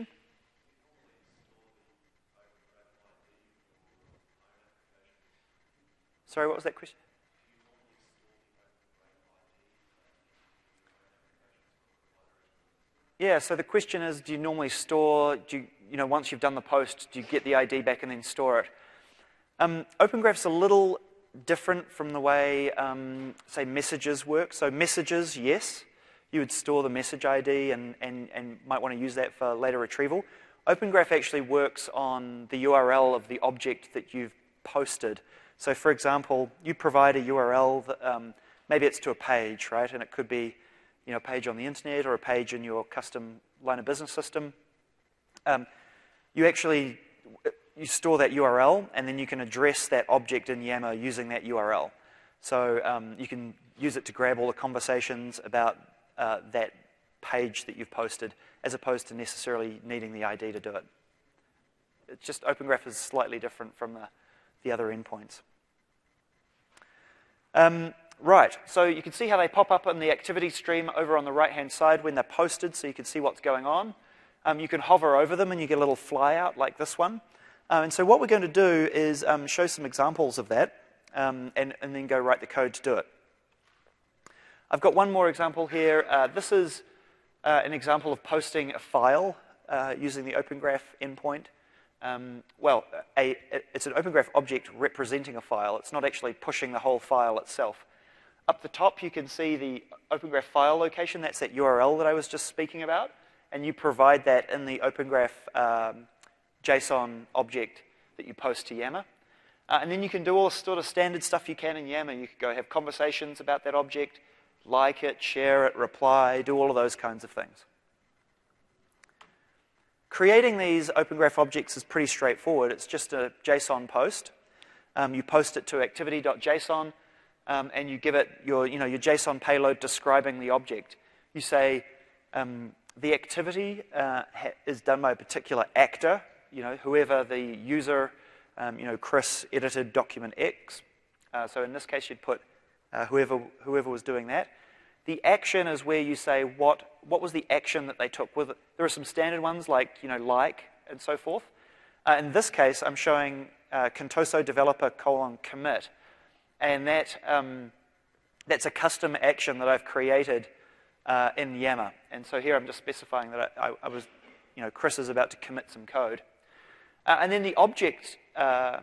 Sorry, what was that question? Yeah, so the question is, do you normally store, once you've done the post, do you get the ID back and then store it? Open Graph's a little different from the way, say, messages work. So messages, yes, you would store the message ID and might want to use that for later retrieval. Open Graph actually works on the URL of the object that you've posted. So for example, you provide a URL that maybe it's to a page, right? And it could be a page on the internet or a page in your custom line of business system. You store that URL, and then you can address that object in Yammer using that URL. So you can use it to grab all the conversations about that page that you've posted, as opposed to necessarily needing the ID to do it. It's just Open Graph is slightly different from the other endpoints. Right, so you can see how they pop up in the activity stream over on the right-hand side when they're posted, so you can see what's going on. You can hover over them and you get a little flyout like this one. And so what we're going to do is show some examples of that and then go write the code to do it. I've got one more example here. This is an example of posting a file using the Open Graph endpoint. It's an Open Graph object representing a file. It's not actually pushing the whole file itself. Up the top, you can see the Open Graph file location. That's that URL that I was just speaking about. And you provide that in the Open Graph JSON object that you post to Yammer. And then you can do all the sort of standard stuff you can in Yammer. You could go have conversations about that object, like it, share it, reply, do all of those kinds of things. Creating these Open Graph objects is pretty straightforward. It's just a JSON post. You post it to activity.json, and you give it your JSON payload describing the object. You say the activity is done by a particular actor, whoever the user, Chris edited document X. So in this case, you'd put whoever was doing that. The action is where you say what was the action that they took. There are some standard ones like like and so forth. In this case, I'm showing Contoso developer :commit, and that's a custom action that I've created in Yammer. And so here I'm just specifying that I was, Chris is about to commit some code. And then the object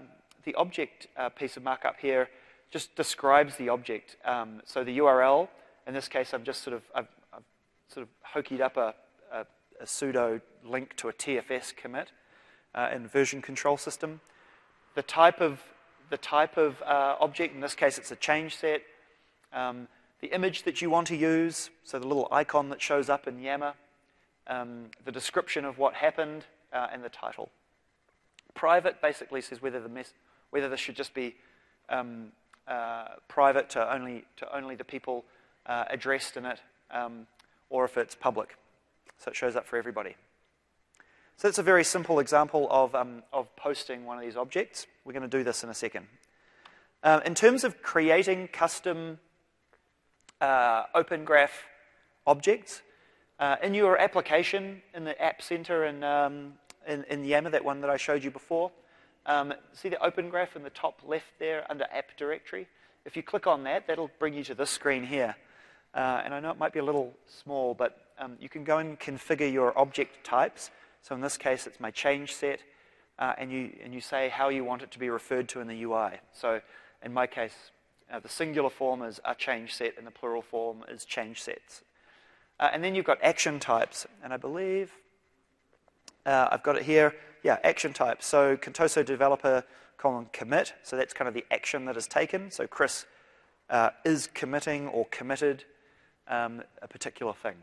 the object piece of markup here just describes the object. So the URL, in this case, I've sort of hokied up a pseudo link to a TFS commit in version control system. The type of object, in this case, it's a change set. The image that you want to use, so the little icon that shows up in Yammer, the description of what happened, and the title. Private basically says whether this should just be private to only the people addressed in it, or if it's public, so it shows up for everybody. So that's a very simple example of posting one of these objects. We're going to do this in a second. In terms of creating custom Open Graph objects, in your application, in the App Center in Yammer, that one that I showed you before, see the Open Graph in the top left there under App Directory? If you click on that, that'll bring you to this screen here. And I know it might be a little small, but you can go and configure your object types. So in this case, it's my change set, and you say how you want it to be referred to in the UI. So in my case, the singular form is a change set, and the plural form is change sets. And then you've got action types, and I believe I've got it here. Yeah, action types. So Contoso developer commit. So that's kind of the action that is taken. So Chris is committing or committed a particular thing.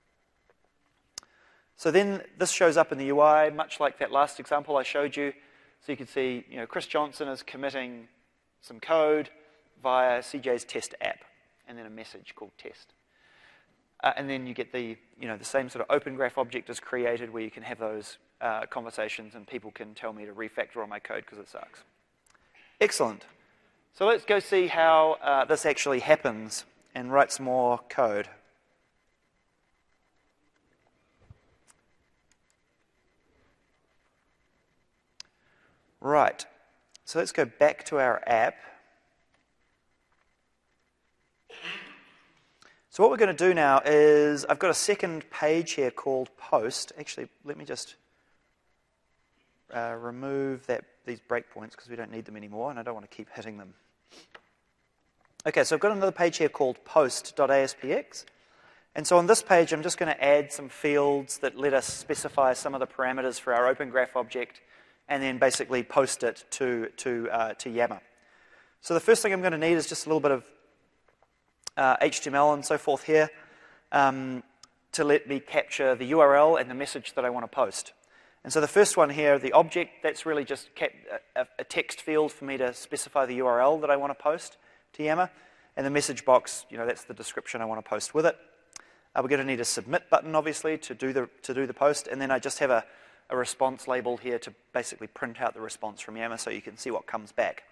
So then this shows up in the UI, much like that last example I showed you. So you can see, Chris Johnson is committing some code via CJ's test app, and then a message called test. And then you get the same sort of Open Graph object is created where you can have those conversations, and people can tell me to refactor all my code because it sucks. Excellent. So let's go see how this actually happens and write some more code. Right, so let's go back to our app. So what we're going to do now is, I've got a second page here called post. Actually, let me just remove these breakpoints because we don't need them anymore, and I don't want to keep hitting them. Okay, so I've got another page here called post.aspx. And so on this page, I'm just going to add some fields that let us specify some of the parameters for our Open Graph object, and then basically post it to Yammer. So the first thing I'm going to need is just a little bit of HTML and so forth here to let me capture the URL and the message that I want to post. And so the first one here, the object, that's really just a text field for me to specify the URL that I want to post to Yammer. And the message box, that's the description I want to post with it. We're going to need a submit button, obviously, to do the post. And then I just have a response label here to basically print out the response from Yammer so you can see what comes back.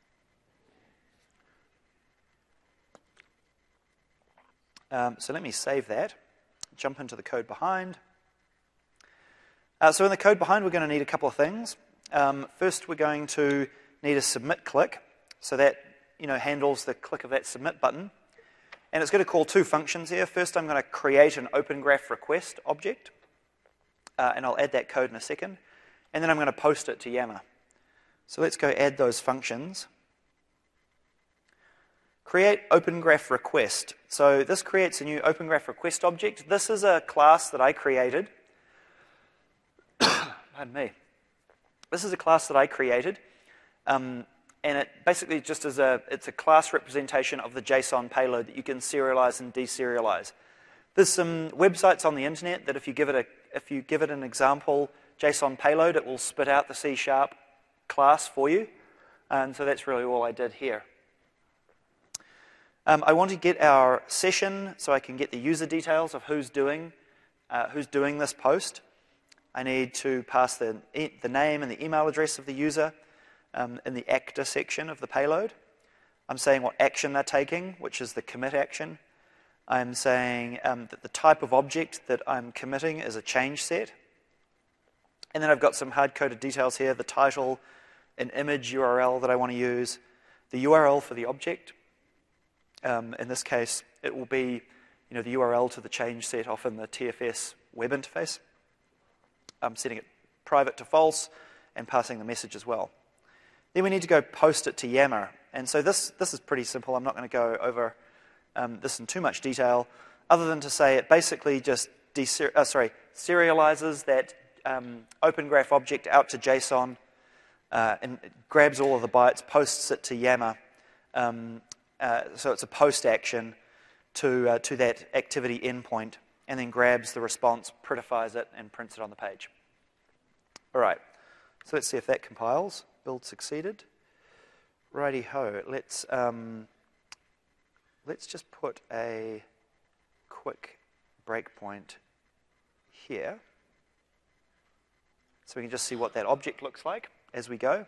So let me save that, jump into the code behind. So in the code behind, we're going to need a couple of things. First, we're going to need a submit click. So that handles the click of that submit button. And it's going to call two functions here. First, I'm going to create an Open Graph request object. And I'll add that code in a second. And then I'm going to post it to Yammer. So let's go add those functions. Create Open Graph request. So this creates a new Open Graph request object. This is a class that I created. Pardon me. This is a class that I created. And it basically just is it's a class representation of the JSON payload that you can serialize and deserialize. There's some websites on the internet that if you give it an example JSON payload, it will spit out the C# class for you. And so that's really all I did here. I want to get our session so I can get the user details of who's doing this post. I need to pass the name and the email address of the user in the actor section of the payload. I'm saying what action they're taking, which is the commit action. I'm saying that the type of object that I'm committing is a change set. And then I've got some hard-coded details here, the title, an image URL that I want to use, the URL for the object. In this case, it will be the URL to the change set off in the TFS web interface. I'm setting it private to false and passing the message as well. Then we need to go post it to Yammer. And so this is pretty simple. I'm not going to go over this in too much detail, other than to say it basically just serializes that Open Graph object out to JSON, and it grabs all of the bytes, posts it to Yammer. So it's a post action to that activity endpoint, and then grabs the response, prettifies it, and prints it on the page. All right, so let's see if that compiles. Build succeeded. Righty-ho, let's just put a quick breakpoint here, so we can just see what that object looks like as we go.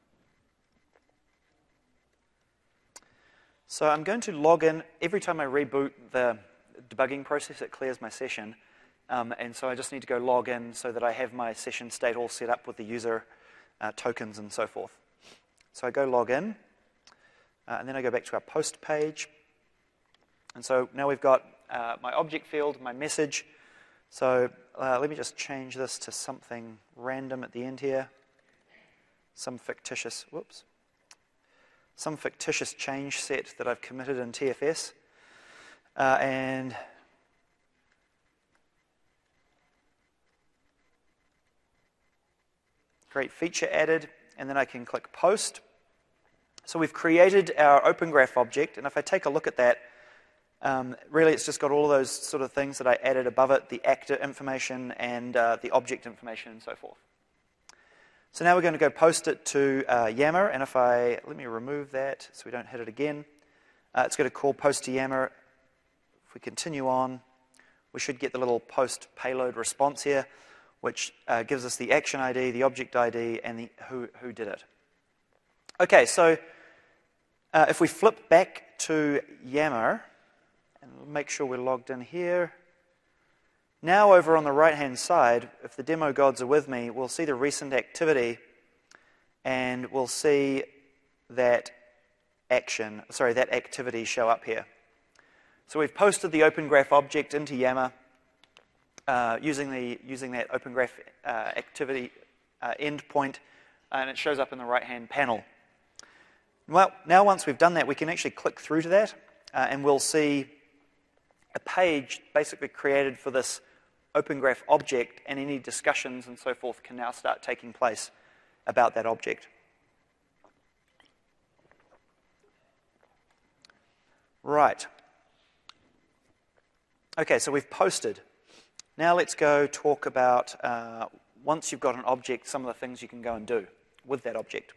So I'm going to log in. Every time I reboot the debugging process, it clears my session. And so I just need to go log in so that I have my session state all set up with the user tokens and so forth. So I go log in, and then I go back to our post page. And so now we've got my object field, my message. So let me just change this to something random at the end here. Some fictitious change set that I've committed in TFS. And great feature added, and then I can click post. So we've created our Open Graph object, and if I take a look at that, really it's just got all of those sort of things that I added above it, the actor information and the object information and so forth. So now we're going to go post it to Yammer, and let me remove that so we don't hit it again. It's going to call post to Yammer. If we continue on, we should get the little post payload response here, which gives us the action ID, the object ID, and the who did it. Okay, so if we flip back to Yammer, and make sure we're logged in here. Now over on the right-hand side, if the demo gods are with me, we'll see the recent activity, and we'll see that activity show up here. So we've posted the Open Graph object into Yammer using that Open Graph activity endpoint, and it shows up in the right-hand panel. Well, now once we've done that, we can actually click through to that, and we'll see a page basically created for this Open Graph object, and any discussions and so forth can now start taking place about that object. Right. Okay, so we've posted. Now let's go talk about, once you've got an object, some of the things you can go and do with that object.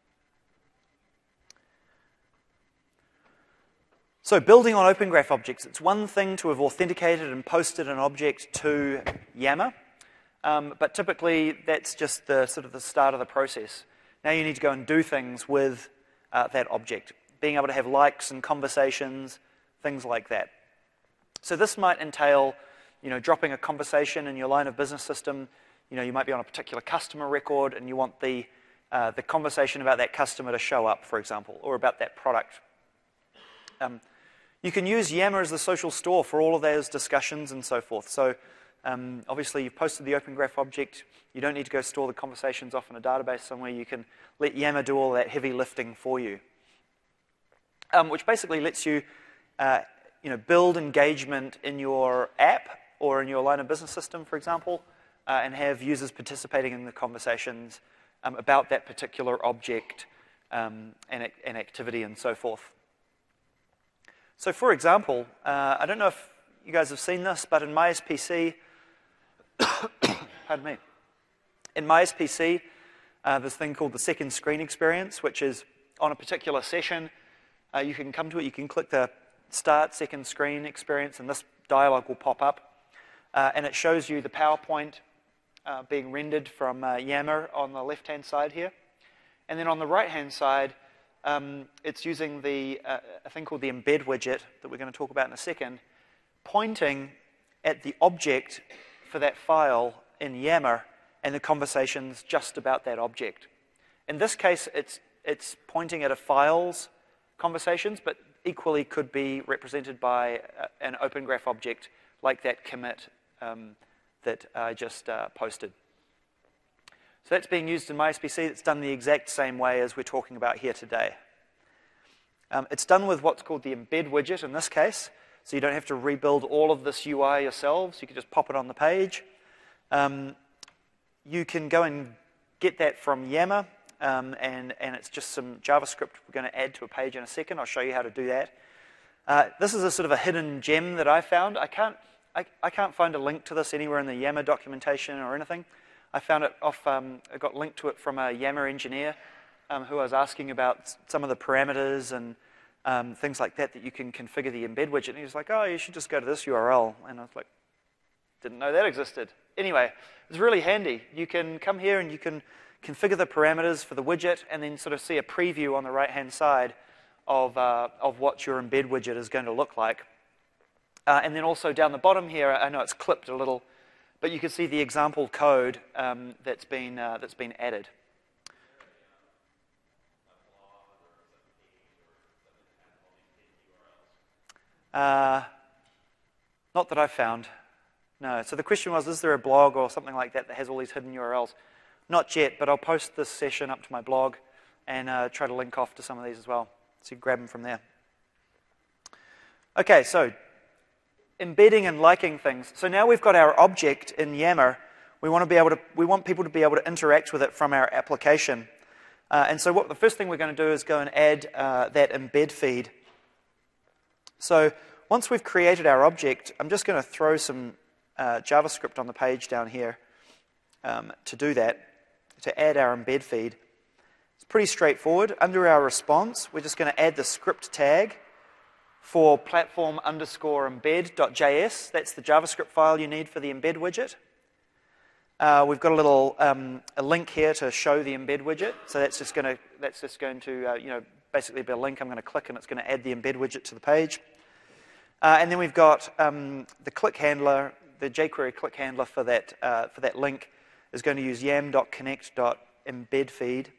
So building on Open Graph objects, it's one thing to have authenticated and posted an object to Yammer, but typically that's just the start of the process. Now you need to go and do things with that object, being able to have likes and conversations, things like that. So this might entail, dropping a conversation in your line of business system. You might be on a particular customer record, and you want the conversation about that customer to show up, for example, or about that product. You can use Yammer as the social store for all of those discussions and so forth. So obviously you've posted the Open Graph object. You don't need to go store the conversations off in a database somewhere. You can let Yammer do all that heavy lifting for you, which basically lets you build engagement in your app or in your line of business system, for example, and have users participating in the conversations about that particular object and activity and so forth. So for example, I don't know if you guys have seen this, but in MySPC, pardon me, in MySPC, there's a thing called the second screen experience, which is on a particular session, you can come to it, you can click the Start Second Screen Experience, and this dialog will pop up, and it shows you the PowerPoint being rendered from Yammer on the left-hand side here. And then on the right-hand side, it's using a thing called the embed widget that we're going to talk about in a second, pointing at the object for that file in Yammer and the conversations just about that object. In this case, it's pointing at a file's conversations, but equally could be represented by an Open Graph object like that commit that I just posted. So that's being used in MySPC. It's done the exact same way as we're talking about here today. It's done with what's called the embed widget in this case, so you don't have to rebuild all of this UI yourselves. You can just pop it on the page. You can go and get that from Yammer, and it's just some JavaScript we're going to add to a page in a second. I'll show you how to do that. This is a sort of a hidden gem that I found. I can't find a link to this anywhere in the Yammer documentation or anything. I found it off, I got linked to it from a Yammer engineer who I was asking about some of the parameters and things like that you can configure the embed widget. And he was like, oh, you should just go to this URL. And I was like, didn't know that existed. Anyway, it's really handy. You can come here and you can configure the parameters for the widget and then sort of see a preview on the right-hand side of what your embed widget is going to look like. And then also down the bottom here, I know it's clipped a little, but you can see the example code that's been added. Not that I've found. No. So the question was, is there a blog or something like that has all these hidden URLs? Not yet, but I'll post this session up to my blog and try to link off to some of these as well, so you can grab them from there. Okay, so embedding and liking things. So now we've got our object in Yammer. We want people to be able to interact with it from our application. And so the first thing we're going to do is go and add that embed feed. So once we've created our object, I'm just going to throw some JavaScript on the page down here to do that, to add our embed feed. It's pretty straightforward. Under our response, we're just going to add the script tag for platform_embed.js. That's the JavaScript file you need for the embed widget. We've got a little a link here to show the embed widget. So that's just going to basically be a link I'm going to click, and it's going to add the embed widget to the page. And then we've got the click handler, the jQuery click handler for that link is going to use yam.connect.embedFeed,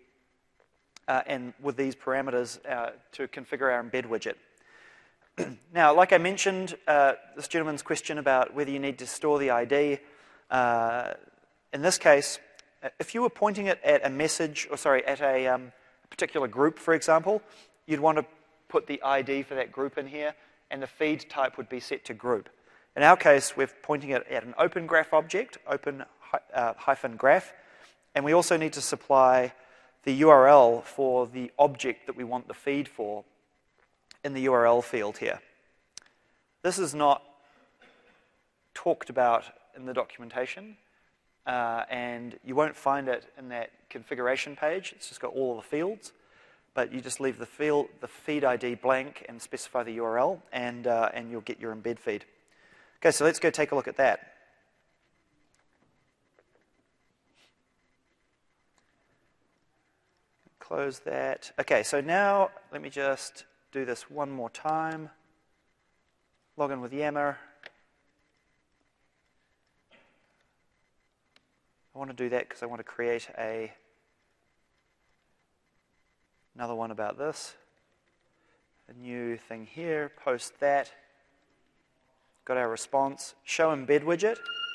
and with these parameters to configure our embed widget. Now, like I mentioned, this gentleman's question about whether you need to store the ID. In this case, if you were pointing it at a message, at a particular group, for example, you'd want to put the ID for that group in here, and the feed type would be set to group. In our case, we're pointing it at an open graph object, open-graph, and we also need to supply the URL for the object that we want the feed for in the URL field here. This is not talked about in the documentation, and you won't find it in that configuration page. It's just got all of the fields, but you just leave the feed ID blank and specify the URL, and you'll get your embed feed. Okay, so let's go take a look at that. Close that. Okay, so now let me just do this one more time. Log in with Yammer. I want to do that because I want to create another one about this. A new thing here, post that. Got our response. Show embed widget.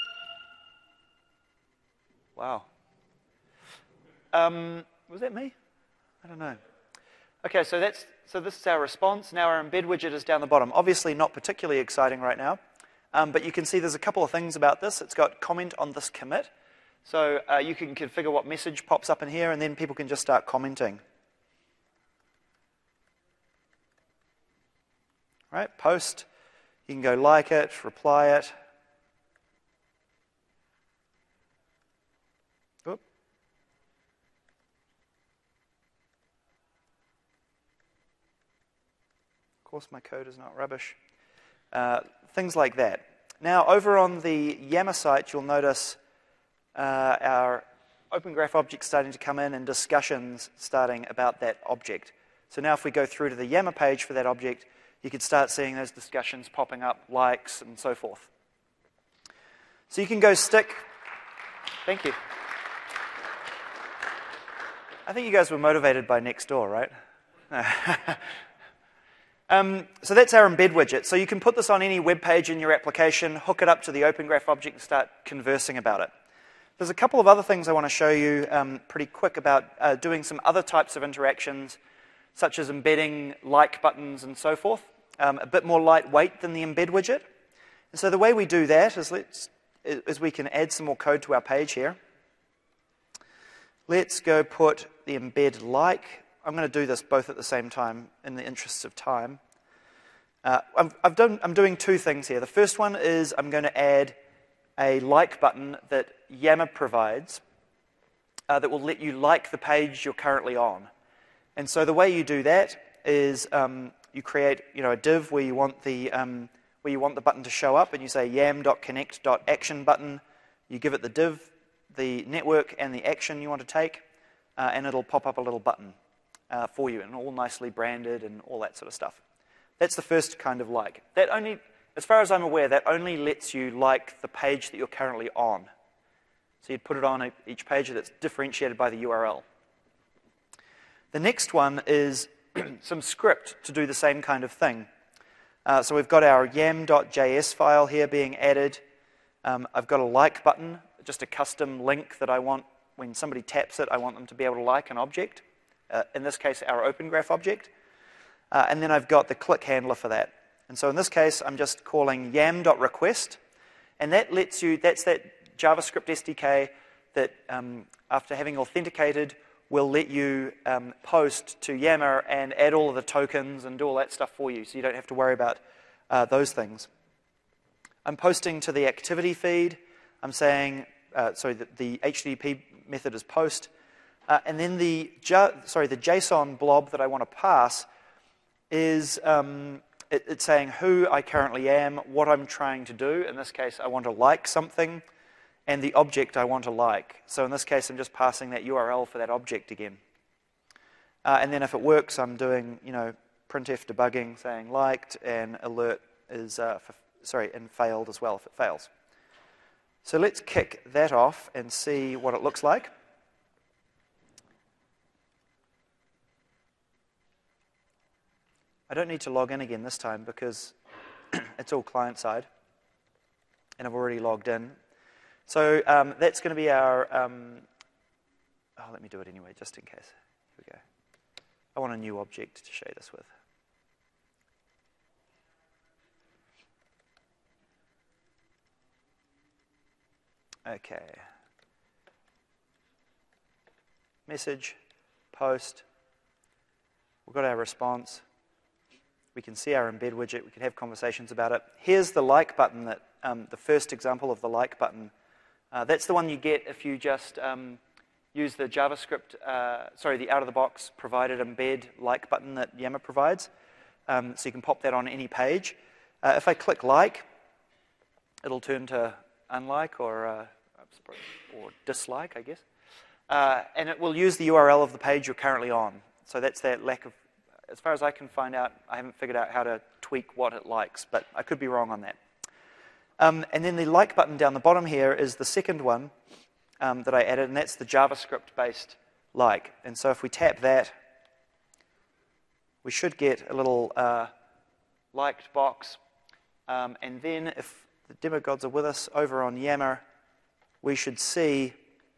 Wow. Was that me? I don't know. Okay, so this is our response. Now our embed widget is down the bottom. Obviously not particularly exciting right now, but you can see there's a couple of things about this. It's got comment on this commit. So you can configure what message pops up in here, and then people can just start commenting. All right, post. You can go like it, reply it. Oop. Of course, my code is not rubbish. Things like that. Now, over on the Yammer site, you'll notice our Open Graph object starting to come in and discussions starting about that object. So now if we go through to the Yammer page for that object, you could start seeing those discussions popping up, likes, and so forth. So you can go stick. Thank you. I think you guys were motivated by Nextdoor, right? So that's our embed widget. So you can put this on any web page in your application, hook it up to the Open Graph object, and start conversing about it. There's a couple of other things I want to show you pretty quick about doing some other types of interactions, such as embedding like buttons and so forth, a bit more lightweight than the embed widget. And so the way we do that is we can add some more code to our page here. Let's go put the embed like. I'm going to do this both at the same time in the interests of time. I'm doing two things here. The first one is I'm going to add a like button that Yammer provides that will let you like the page you're currently on. And so the way you do that is you create a div where you want the button to show up, and you say yam.connect.action button. You give it the div, the network, and the action you want to take, and it'll pop up a little button for you, and all nicely branded and all that sort of stuff. That's the first kind of like. That only, as far as I'm aware, that only lets you like the page that you're currently on. So you'd put it on each page that's differentiated by the URL. The next one is some script to do the same kind of thing. So we've got our yam.js file here being added. I've got a like button, just a custom link that I want, when somebody taps it, I want them to be able to like an object. In this case, our OpenGraph object. And then I've got the click handler for that. And so in this case, I'm just calling yam.request. And that lets you, that's that JavaScript SDK that, after having authenticated, will let you post to Yammer and add all of the tokens and do all that stuff for you, so you don't have to worry about those things. I'm posting to the activity feed. I'm saying, the HTTP method is post. And then the JSON blob that I want to pass is it's saying who I currently am, what I'm trying to do. In this case, I want to like something, and the object I want to like. So in this case, I'm just passing that URL for that object again. And then if it works, I'm doing printf debugging, saying liked, and alert is and failed as well if it fails. So let's kick that off and see what it looks like. I don't need to log in again this time because it's all client-side, and I've already logged in. So that's going to be our... let me do it anyway, just in case. Here we go. I want a new object to show this with. Okay. Message, post. We've got our response. We can see our embed widget. We can have conversations about it. Here's the like button, that the first example of the like button. That's the one you get if you just use the JavaScript, the out-of-the-box provided embed like button that Yammer provides. So you can pop that on any page. If I click like, it'll turn to unlike or dislike, I guess. And it will use the URL of the page you're currently on. So that's that lack of, as far as I can find out, I haven't figured out how to tweak what it likes, but I could be wrong on that. And then the like button down the bottom here is the second one that I added, and that's the JavaScript-based like. And so if we tap that, we should get a little liked box. And then if the demo gods are with us over on Yammer, we should see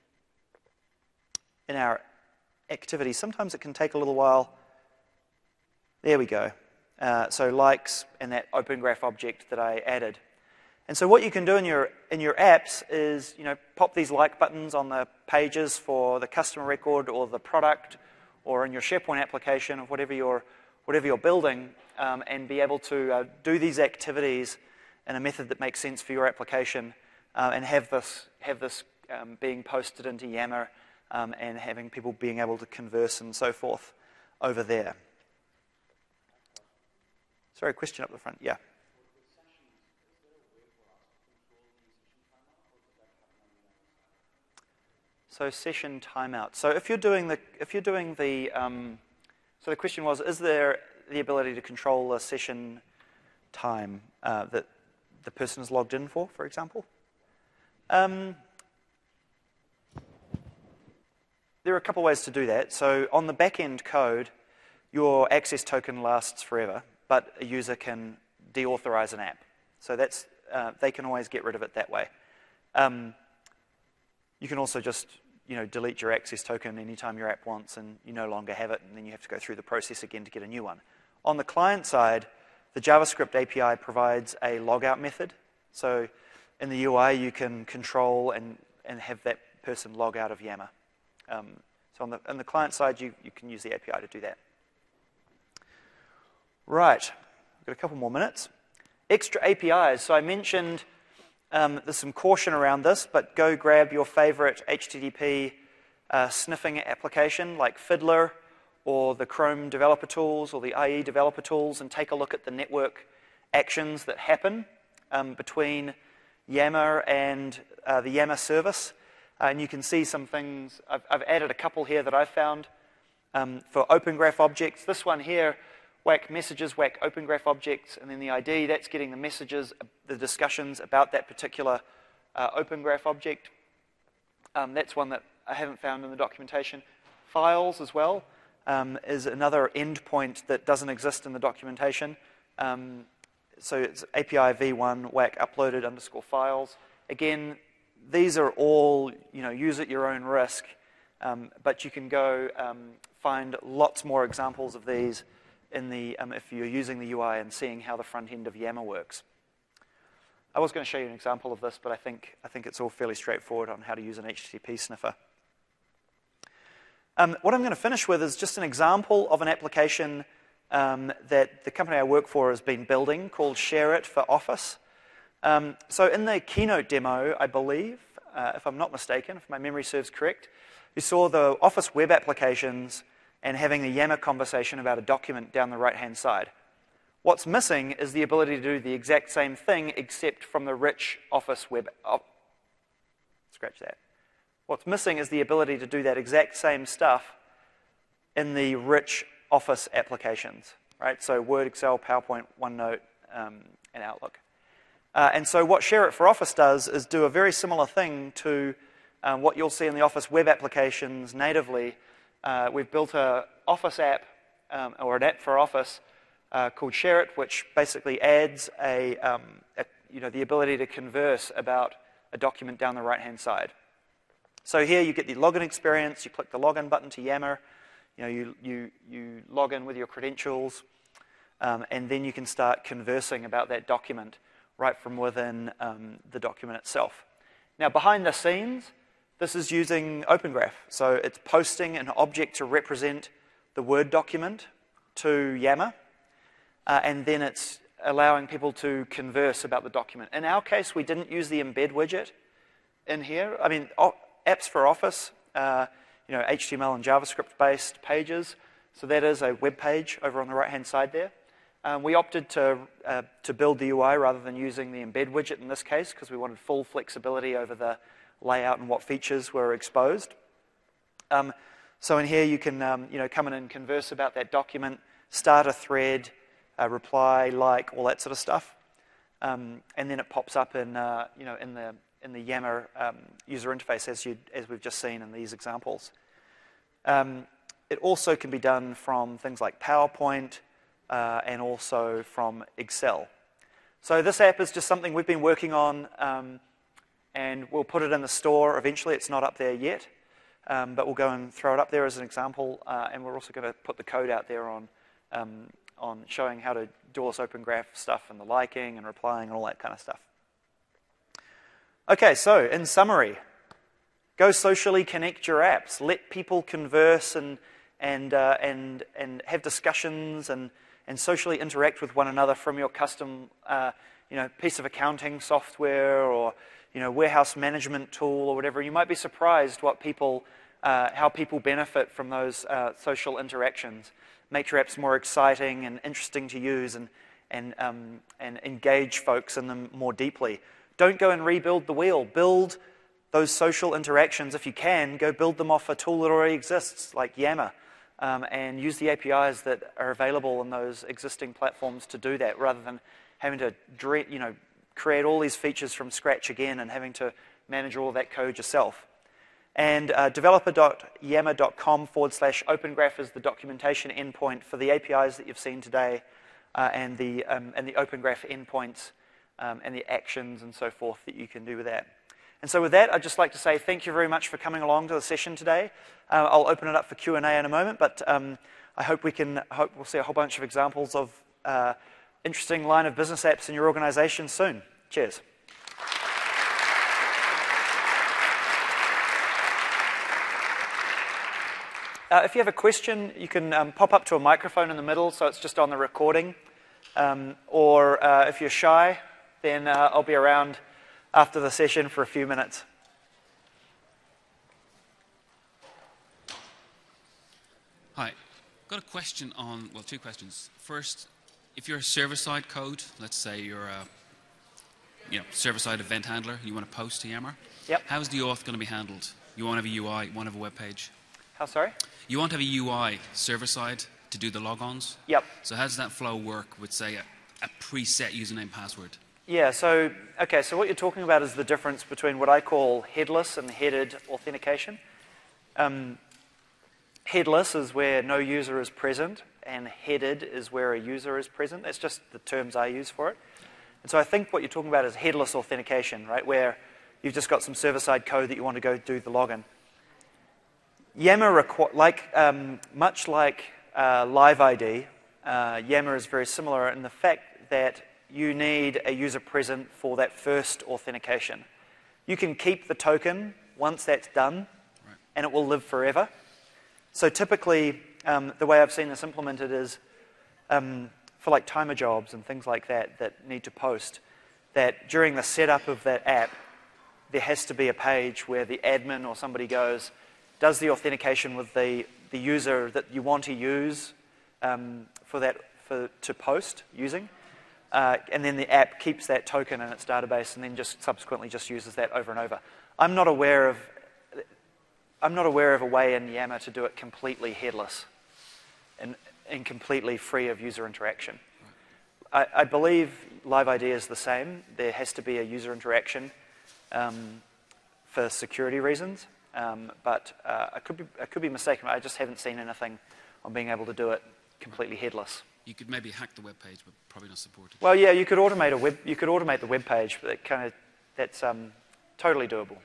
in our activity, sometimes it can take a little while. There we go. So likes and that OpenGraph object that I added. And so what you can do in your apps is, pop these like buttons on the pages for the customer record or the product, or in your SharePoint application of whatever you're building, and be able to do these activities in a method that makes sense for your application, and have this being posted into Yammer, and having people being able to converse and so forth over there. Sorry, question up the front. Yeah. So session timeout. So if you're doing the so the question was, is there the ability to control the session time that the person is logged in for example? There are a couple ways to do that. So on the back-end code, your access token lasts forever, but a user can deauthorize an app. So that's they can always get rid of it that way. You can also just delete your access token anytime your app wants and you no longer have it, and then you have to go through the process again to get a new one. On the client side, the JavaScript API provides a logout method. So in the UI, you can control and have that person log out of Yammer. So on the client side, you can use the API to do that. Right, we've got a couple more minutes. Extra APIs. So I mentioned there's some caution around this, but go grab your favorite HTTP sniffing application like Fiddler or the Chrome developer tools or the IE developer tools and take a look at the network actions that happen between Yammer and the Yammer service. And you can see some things. I've added a couple here that I've found for Open Graph objects. This one here, whack messages, whack Open Graph objects, and then the ID, that's getting the messages, the discussions about that particular Open Graph object. That's one that I haven't found in the documentation. Files as well is another endpoint that doesn't exist in the documentation. So it's API v1 whack uploaded _ files. Again, these are all, use at your own risk, but you can go find lots more examples of these in the if you're using the UI and seeing how the front end of Yammer works. I was going to show you an example of this, but I think it's all fairly straightforward on how to use an HTTP sniffer. What I'm going to finish with is just an example of an application that the company I work for has been building called ShareIt for Office. So in the keynote demo, I believe, if I'm not mistaken, if my memory serves correct, you saw the Office web applications and having the Yammer conversation about a document down the right-hand side. What's missing is the ability to do the exact same thing except from the rich Office web. Scratch that. What's missing is the ability to do that exact same stuff in the rich Office applications, right? So Word, Excel, PowerPoint, OneNote, and Outlook. And so what ShareIt for Office does is do a very similar thing to what you'll see in the Office web applications natively. We've built an Office app, or an app for Office called ShareIt, which basically adds the ability to converse about a document down the right-hand side. So here you get the login experience. You click the login button to Yammer. You log in with your credentials, and then you can start conversing about that document right from within the document itself. Now, behind the scenes, this is using Open Graph. So it's posting an object to represent the Word document to Yammer, and then it's allowing people to converse about the document. In our case, we didn't use the embed widget in here. I mean, apps for Office, HTML and JavaScript-based pages. So that is a web page over on the right-hand side there. We opted to build the UI rather than using the embed widget in this case because we wanted full flexibility over the layout and what features were exposed. So in here you can come in and converse about that document, start a thread, reply, like, all that sort of stuff, and then it pops up in the Yammer user interface as we've just seen in these examples. It also can be done from things like PowerPoint and also from Excel. So this app is just something we've been working on, and we'll put it in the store eventually. It's not up there yet, but we'll go and throw it up there as an example, and we're also going to put the code out there on showing how to do all this Open Graph stuff and the liking and replying and all that kind of stuff. Okay, so in summary, go socially connect your apps. Let people converse and have discussions and socially interact with one another from your custom piece of accounting software or warehouse management tool or whatever. You might be surprised what how people benefit from those social interactions. Make your apps more exciting and interesting to use and engage folks in them more deeply. Don't go and rebuild the wheel. Build those social interactions. If you can, go build them off a tool that already exists, like Yammer, and use the APIs that are available in those existing platforms to do that, rather than having to create all these features from scratch again and having to manage all of that code yourself. And developer.yammer.com/opengraph is the documentation endpoint for the APIs that you've seen today, and the Open Graph endpoints and the actions and so forth that you can do with that. And so with that, I'd just like to say thank you very much for coming along to the session today. I'll open it up for Q&A in a moment, but I hope we'll see a whole bunch of examples of interesting line of business apps in your organization soon. Cheers. If you have a question, you can pop up to a microphone in the middle so it's just on the recording. Or if you're shy, then I'll be around after the session for a few minutes. Hi. Got a question on, well, two questions. First, if you're a server-side code, let's say you're a server-side event handler, you want to post to Yammer. Yep. How's the auth going to be handled? You want to have a UI, you want to have a web page. How, sorry? You want to have a UI server-side to do the logons. Yep. So how does that flow work with, say, a preset username password? Yeah, so what you're talking about is the difference between what I call headless and headed authentication. Headless is where no user is present, and headed is where a user is present. That's just the terms I use for it. And so I think what you're talking about is headless authentication, right, where you've just got some server-side code that you want to go do the login. Yammer, much like Live ID, Yammer is very similar in the fact that you need a user present for that first authentication. You can keep the token once that's done, right, and it will live forever. So typically, the way I've seen this implemented is for like timer jobs and things like that need to post, that during the setup of that app, there has to be a page where the admin or somebody goes, does the authentication with the user that you want to use to post using, and then the app keeps that token in its database and then just subsequently just uses that over and over. I'm not aware of a way in Yammer to do it completely headless and completely free of user interaction. I believe Live ID is the same. There has to be a user interaction for security reasons. But I could be mistaken. I just haven't seen anything on being able to do it completely headless. You could maybe hack the web page, but probably not support it. Well, yeah, you could automate the web page, but that's totally doable.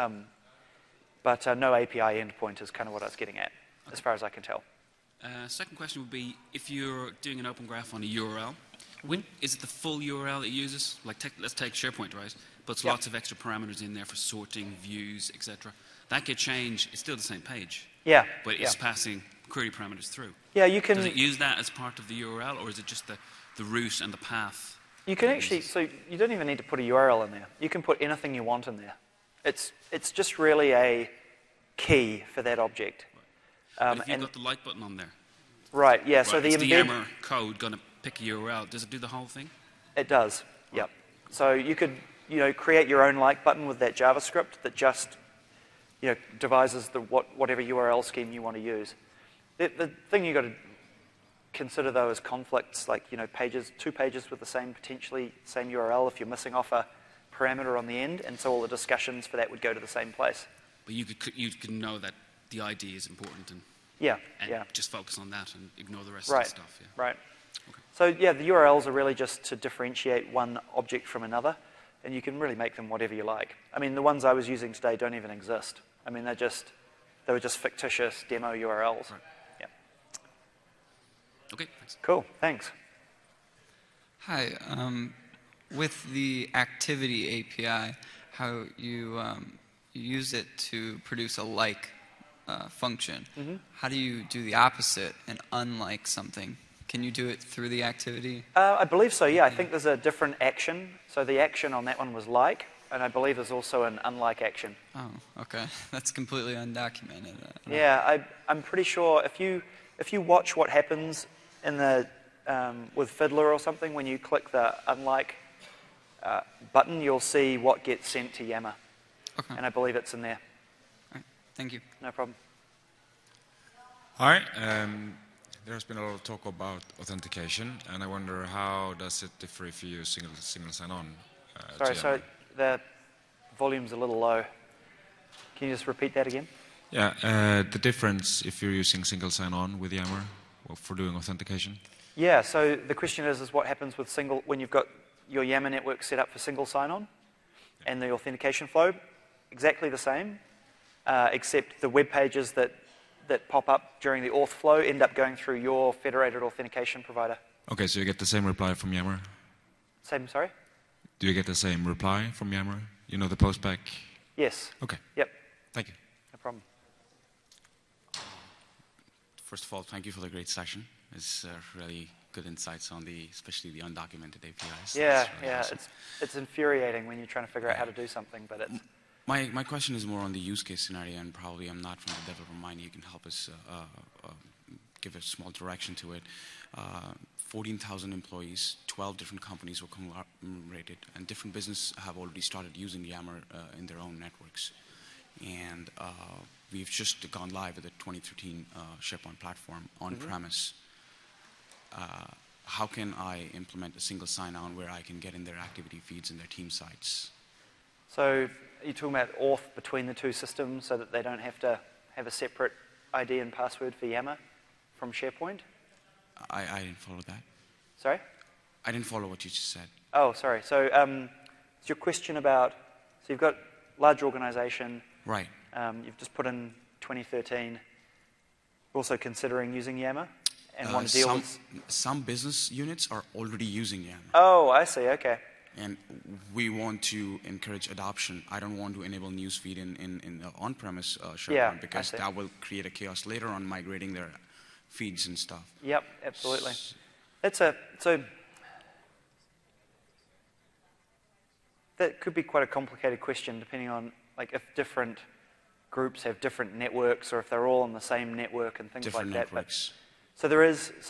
But no API endpoint is kind of what I was getting at, okay, as far as I can tell. Second question would be, if you're doing an open graph on a URL, is it the full URL it uses? Like, let's take SharePoint, right? Puts lots of extra parameters in there for sorting, views, etc. That could change. It's still the same page. Yeah. But it's passing query parameters through. Yeah, you can. Does it use that as part of the URL, or is it just the route and the path? You can actually. So you don't even need to put a URL in there. You can put anything you want in there. It's just really a key for that object. Right. But if you've got the like button on there. Right. Yeah. Right, So the is the Yammer code going to pick a URL? Does it do the whole thing? It does. Right. Yep. So you could create your own like button with that JavaScript that just devises whatever URL scheme you want to use. The thing you've got to consider, though, is conflicts, like two pages with potentially same URL if you're missing off a parameter on the end, and so all the discussions for that would go to the same place. But you could know that the ID is important and just focus on that and ignore the rest of the stuff. Yeah. Right. Okay. So yeah, the URLs are really just to differentiate one object from another, and you can really make them whatever you like. I mean, the ones I was using today don't even exist. I mean, they were just fictitious demo URLs. Right. Yeah. Okay, thanks. Cool, thanks. Hi. With the activity API, how you use it to produce a like function, how do you do the opposite and unlike something? Can you do it through the activity? I believe so, yeah. I think there's a different action. So the action on that one was like, and I believe there's also an unlike action. Oh, okay. That's completely undocumented. Yeah, I'm pretty sure if you watch what happens in the with Fiddler or something, when you click the unlike button, you'll see what gets sent to Yammer. Okay. And I believe it's in there. All right. Thank you. No problem. Hi. There's been a lot of talk about authentication, and I wonder how does it differ if you use single sign-on? Sorry, the volume's a little low. Can you just repeat that again? Yeah, the difference if you're using single sign-on with Yammer for doing authentication. Yeah, so the question is what happens with when you've got your Yammer network set up for single sign-on and the authentication flow. exactly the same, except the web pages that pop up during the auth flow end up going through your federated authentication provider. Okay, so you get the same reply from Yammer? Same, sorry? Do you get the same reply from Yammer? You know, the postback? Yes. Okay. Yep. Thank you. No problem. First of all, thank you for the great session. It's really good insights on especially the undocumented APIs. Yeah, That's really awesome. it's infuriating when you're trying to figure out how to do something, but it's... My question is more on the use case scenario, and probably I'm not from the developer mind. You can help us give a small direction to it. 14,000 employees, 12 different companies were conglomerated, and different businesses have already started using Yammer in their own networks. And we've just gone live with the 2013 SharePoint platform on-premise. How can I implement a single sign-on where I can get in their activity feeds and their team sites? So you're talking about auth between the two systems so that they don't have to have a separate ID and password for Yammer from SharePoint? I didn't follow that. Sorry? I didn't follow what you just said. Oh, sorry. So it's your question about, so you've got large organization. Right. You've just put in 2013, also considering using Yammer and want to deal with... Some business units are already using Yammer. Oh, I see. Okay. And we want to encourage adoption. I don't want to enable newsfeed in the on-premise SharePoint because that will create a chaos later on migrating their feeds and stuff. Yep, absolutely. That could be quite a complicated question depending on like if different groups have different networks or if they're all on the same network and things Different like that. networks. So there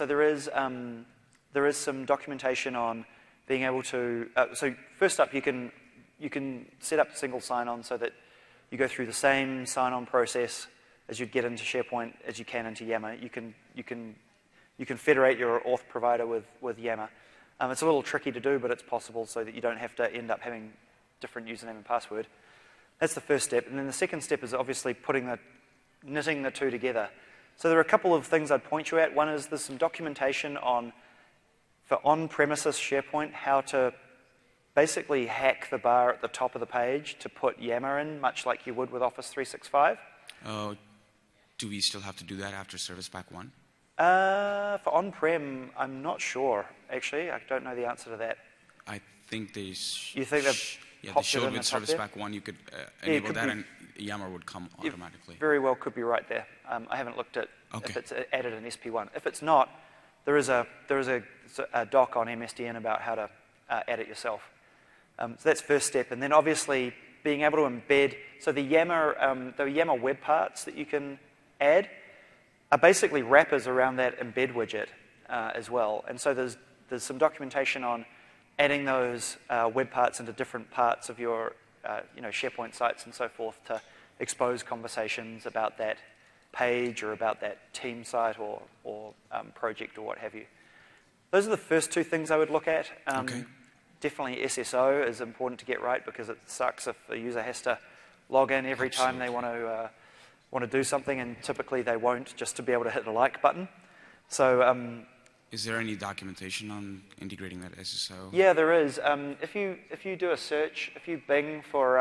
is some documentation on being able to. So first up, you can set up single sign-on so that you go through the same sign-on process as you'd get into SharePoint as you can into Yammer. You can federate your auth provider with Yammer. It's a little tricky to do, but it's possible so that you don't have to end up having different username and password. That's the first step. And then the second step is obviously knitting the two together. So there are a couple of things I'd point you at. One is there's some documentation for on-premises SharePoint, how to basically hack the bar at the top of the page to put Yammer in, much like you would with Office 365. Do we still have to do that after Service Pack 1? For on-prem, I'm not sure, actually. I don't know the answer to that. I think they... You think they've they showed with Service Pack 1 you could enable that and Yammer would come automatically. Very well could be right there. I haven't looked at if it's added in SP1. If it's not, there is a doc on MSDN about how to add it yourself. So that's first step. And then obviously being able to embed, so the Yammer web parts that you can add are basically wrappers around that embed widget as well. And so there's some documentation on adding those web parts into different parts of your SharePoint sites and so forth to expose conversations about that page or about that team site or project or what have you. Those are the first two things I would look at. Definitely SSO is important to get right because it sucks if a user has to log in every time they want to do something, and typically they won't just to be able to hit the like button. So is there any documentation on integrating that SSO? Yeah, there is. If you do a search, if you Bing for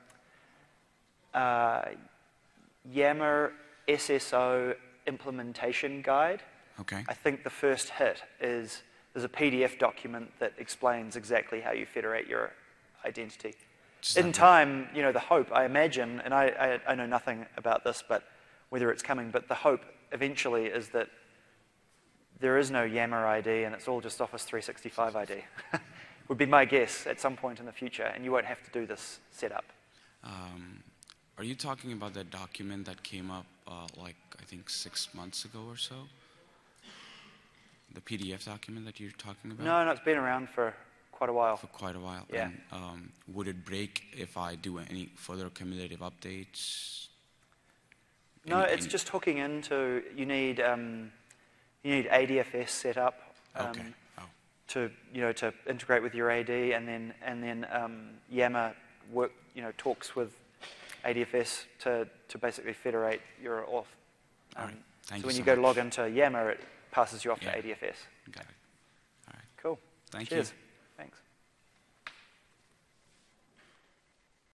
Yammer SSO implementation guide, I think the first hit is there's a PDF document that explains exactly how you federate your identity. In time, the hope, I imagine, and I know nothing about this, but whether it's coming, but the hope eventually is that there is no Yammer ID and it's all just Office 365 ID. Would be my guess at some point in the future, and you won't have to do this setup. Are you talking about that document that came up I think 6 months ago or so? The PDF document that you're talking about? No, it's been around for quite a while. For quite a while. Yeah. And, would it break if I do any further cumulative updates? No, it's just hooking into. You need ADFS set up to integrate with your AD, and then Yammer talks with ADFS to basically federate your auth. Thank so when you you so go much. log into Yammer, it passes you off to ADFS. Got it. All right. Cool. Thank Cheers. you.